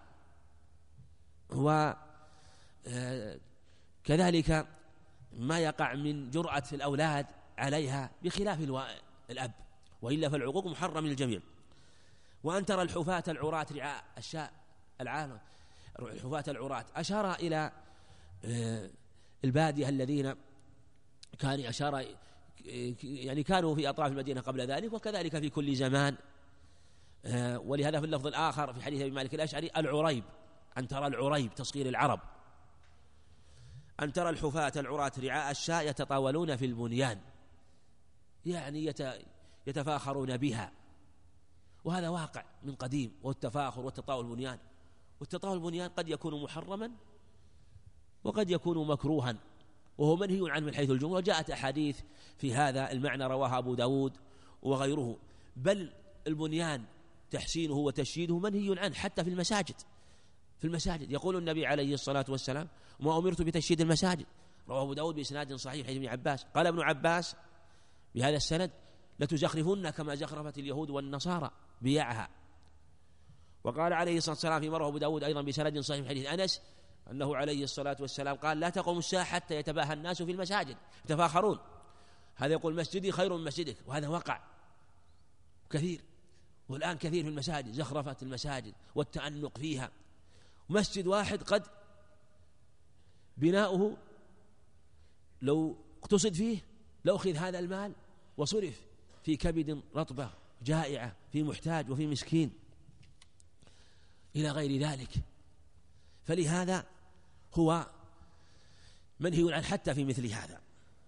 وكذلك ما يقع من جرأة الأولاد عليها بخلاف الأب، وإلا فالعقوق محرم للجميع. وأن ترى الحفاة العراة رعاء الشاء العالم الحفاة العراة أشار إلى البادية الذين كان أشار يعني كانوا في أطراف المدينة قبل ذلك، وكذلك في كل زمان. ولهذا في اللفظ الآخر في حديث أبي مالك الأشعري العريب، أن ترى العريب تصغير العرب، أن ترى الحفاة العراة رعاء الشاء يتطاولون في البنيان يعني يتفاخرون بها، وهذا واقع من قديم، والتفاخر والتطاول البنيان. والتطاول البنيان قد يكون محرما وقد يكون مكروها، وهو منهي عنه من حيث الجملة، وجاءت أحاديث في هذا المعنى رواها أبو داود وغيره. بل البنيان تحسينه وتشييده منهي عنه حتى في المساجد. في المساجد يقول النبي عليه الصلاة والسلام: ما أمرت بتشييد المساجد، رواه أبو داود بإسناد صحيح حديث ابن عباس. قال ابن عباس بهذا السند: لتزخرفن كما زخرفت اليهود والنصارى بيعها. وقال عليه الصلاة والسلام فيما رواه أبو داود أيضا بسند صحيح حديث أنس أنه عليه الصلاة والسلام قال: لا تقوم الساعة حتى يتباهى الناس في المساجد يتفاخرون. هذا يقول مسجدي خير من مسجدك، وهذا وقع كثير، والآن كثير في المساجد زخرفة المساجد والتأنق فيها. مسجد واحد قد بناؤه لو اقتصد فيه لو أخذ هذا المال وصرف في كبد رطبة جائعة، في محتاج وفي مسكين إلى غير ذلك. فلهذا هو منهي عنه حتى في مثل هذا.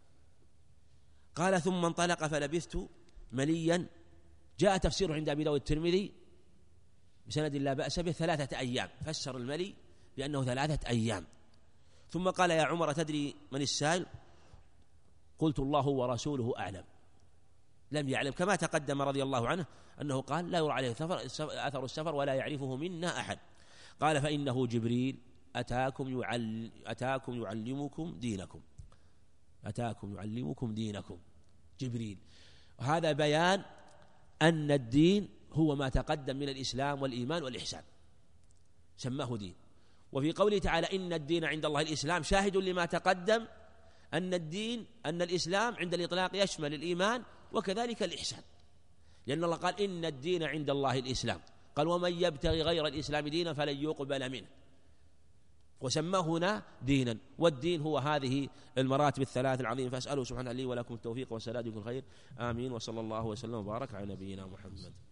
قال: ثم انطلق فلبثت مليا. جاء تفسيره عند أبي داود الترمذي بسند لا بأس به ثلاثة أيام، فسر الملي بأنه ثلاثة أيام. ثم قال: يا عمر تدري من السائل؟ قلت: الله ورسوله أعلم. لم يعلم، كما تقدم رضي الله عنه أنه قال: لا يرى عليه أثر السفر ولا يعرفه منا أحد. قال: فإنه جبريل أتاكم, يعل... أتاكم يعلمكم دينكم أتاكم يعلمكم دينكم جبريل. وهذا بيان أن الدين هو ما تقدم من الإسلام والإيمان والإحسان، سماه دين. وفي قوله تعالى: إن الدين عند الله الإسلام، شاهد لما تقدم أن الدين أن الإسلام عند الإطلاق يشمل الإيمان وكذلك الإحسان، لأن الله قال: إن الدين عند الله الإسلام. قال: ومن يبتغي غير الإسلام دينا فلن يقبل منه، وسماه هنا دينا. والدين هو هذه المراتب الثلاث العظيمة. فأسأله سبحانه لي ولكم التوفيق والسداد في الخير، آمين. وصلى الله وسلم وبارك على نبينا محمد.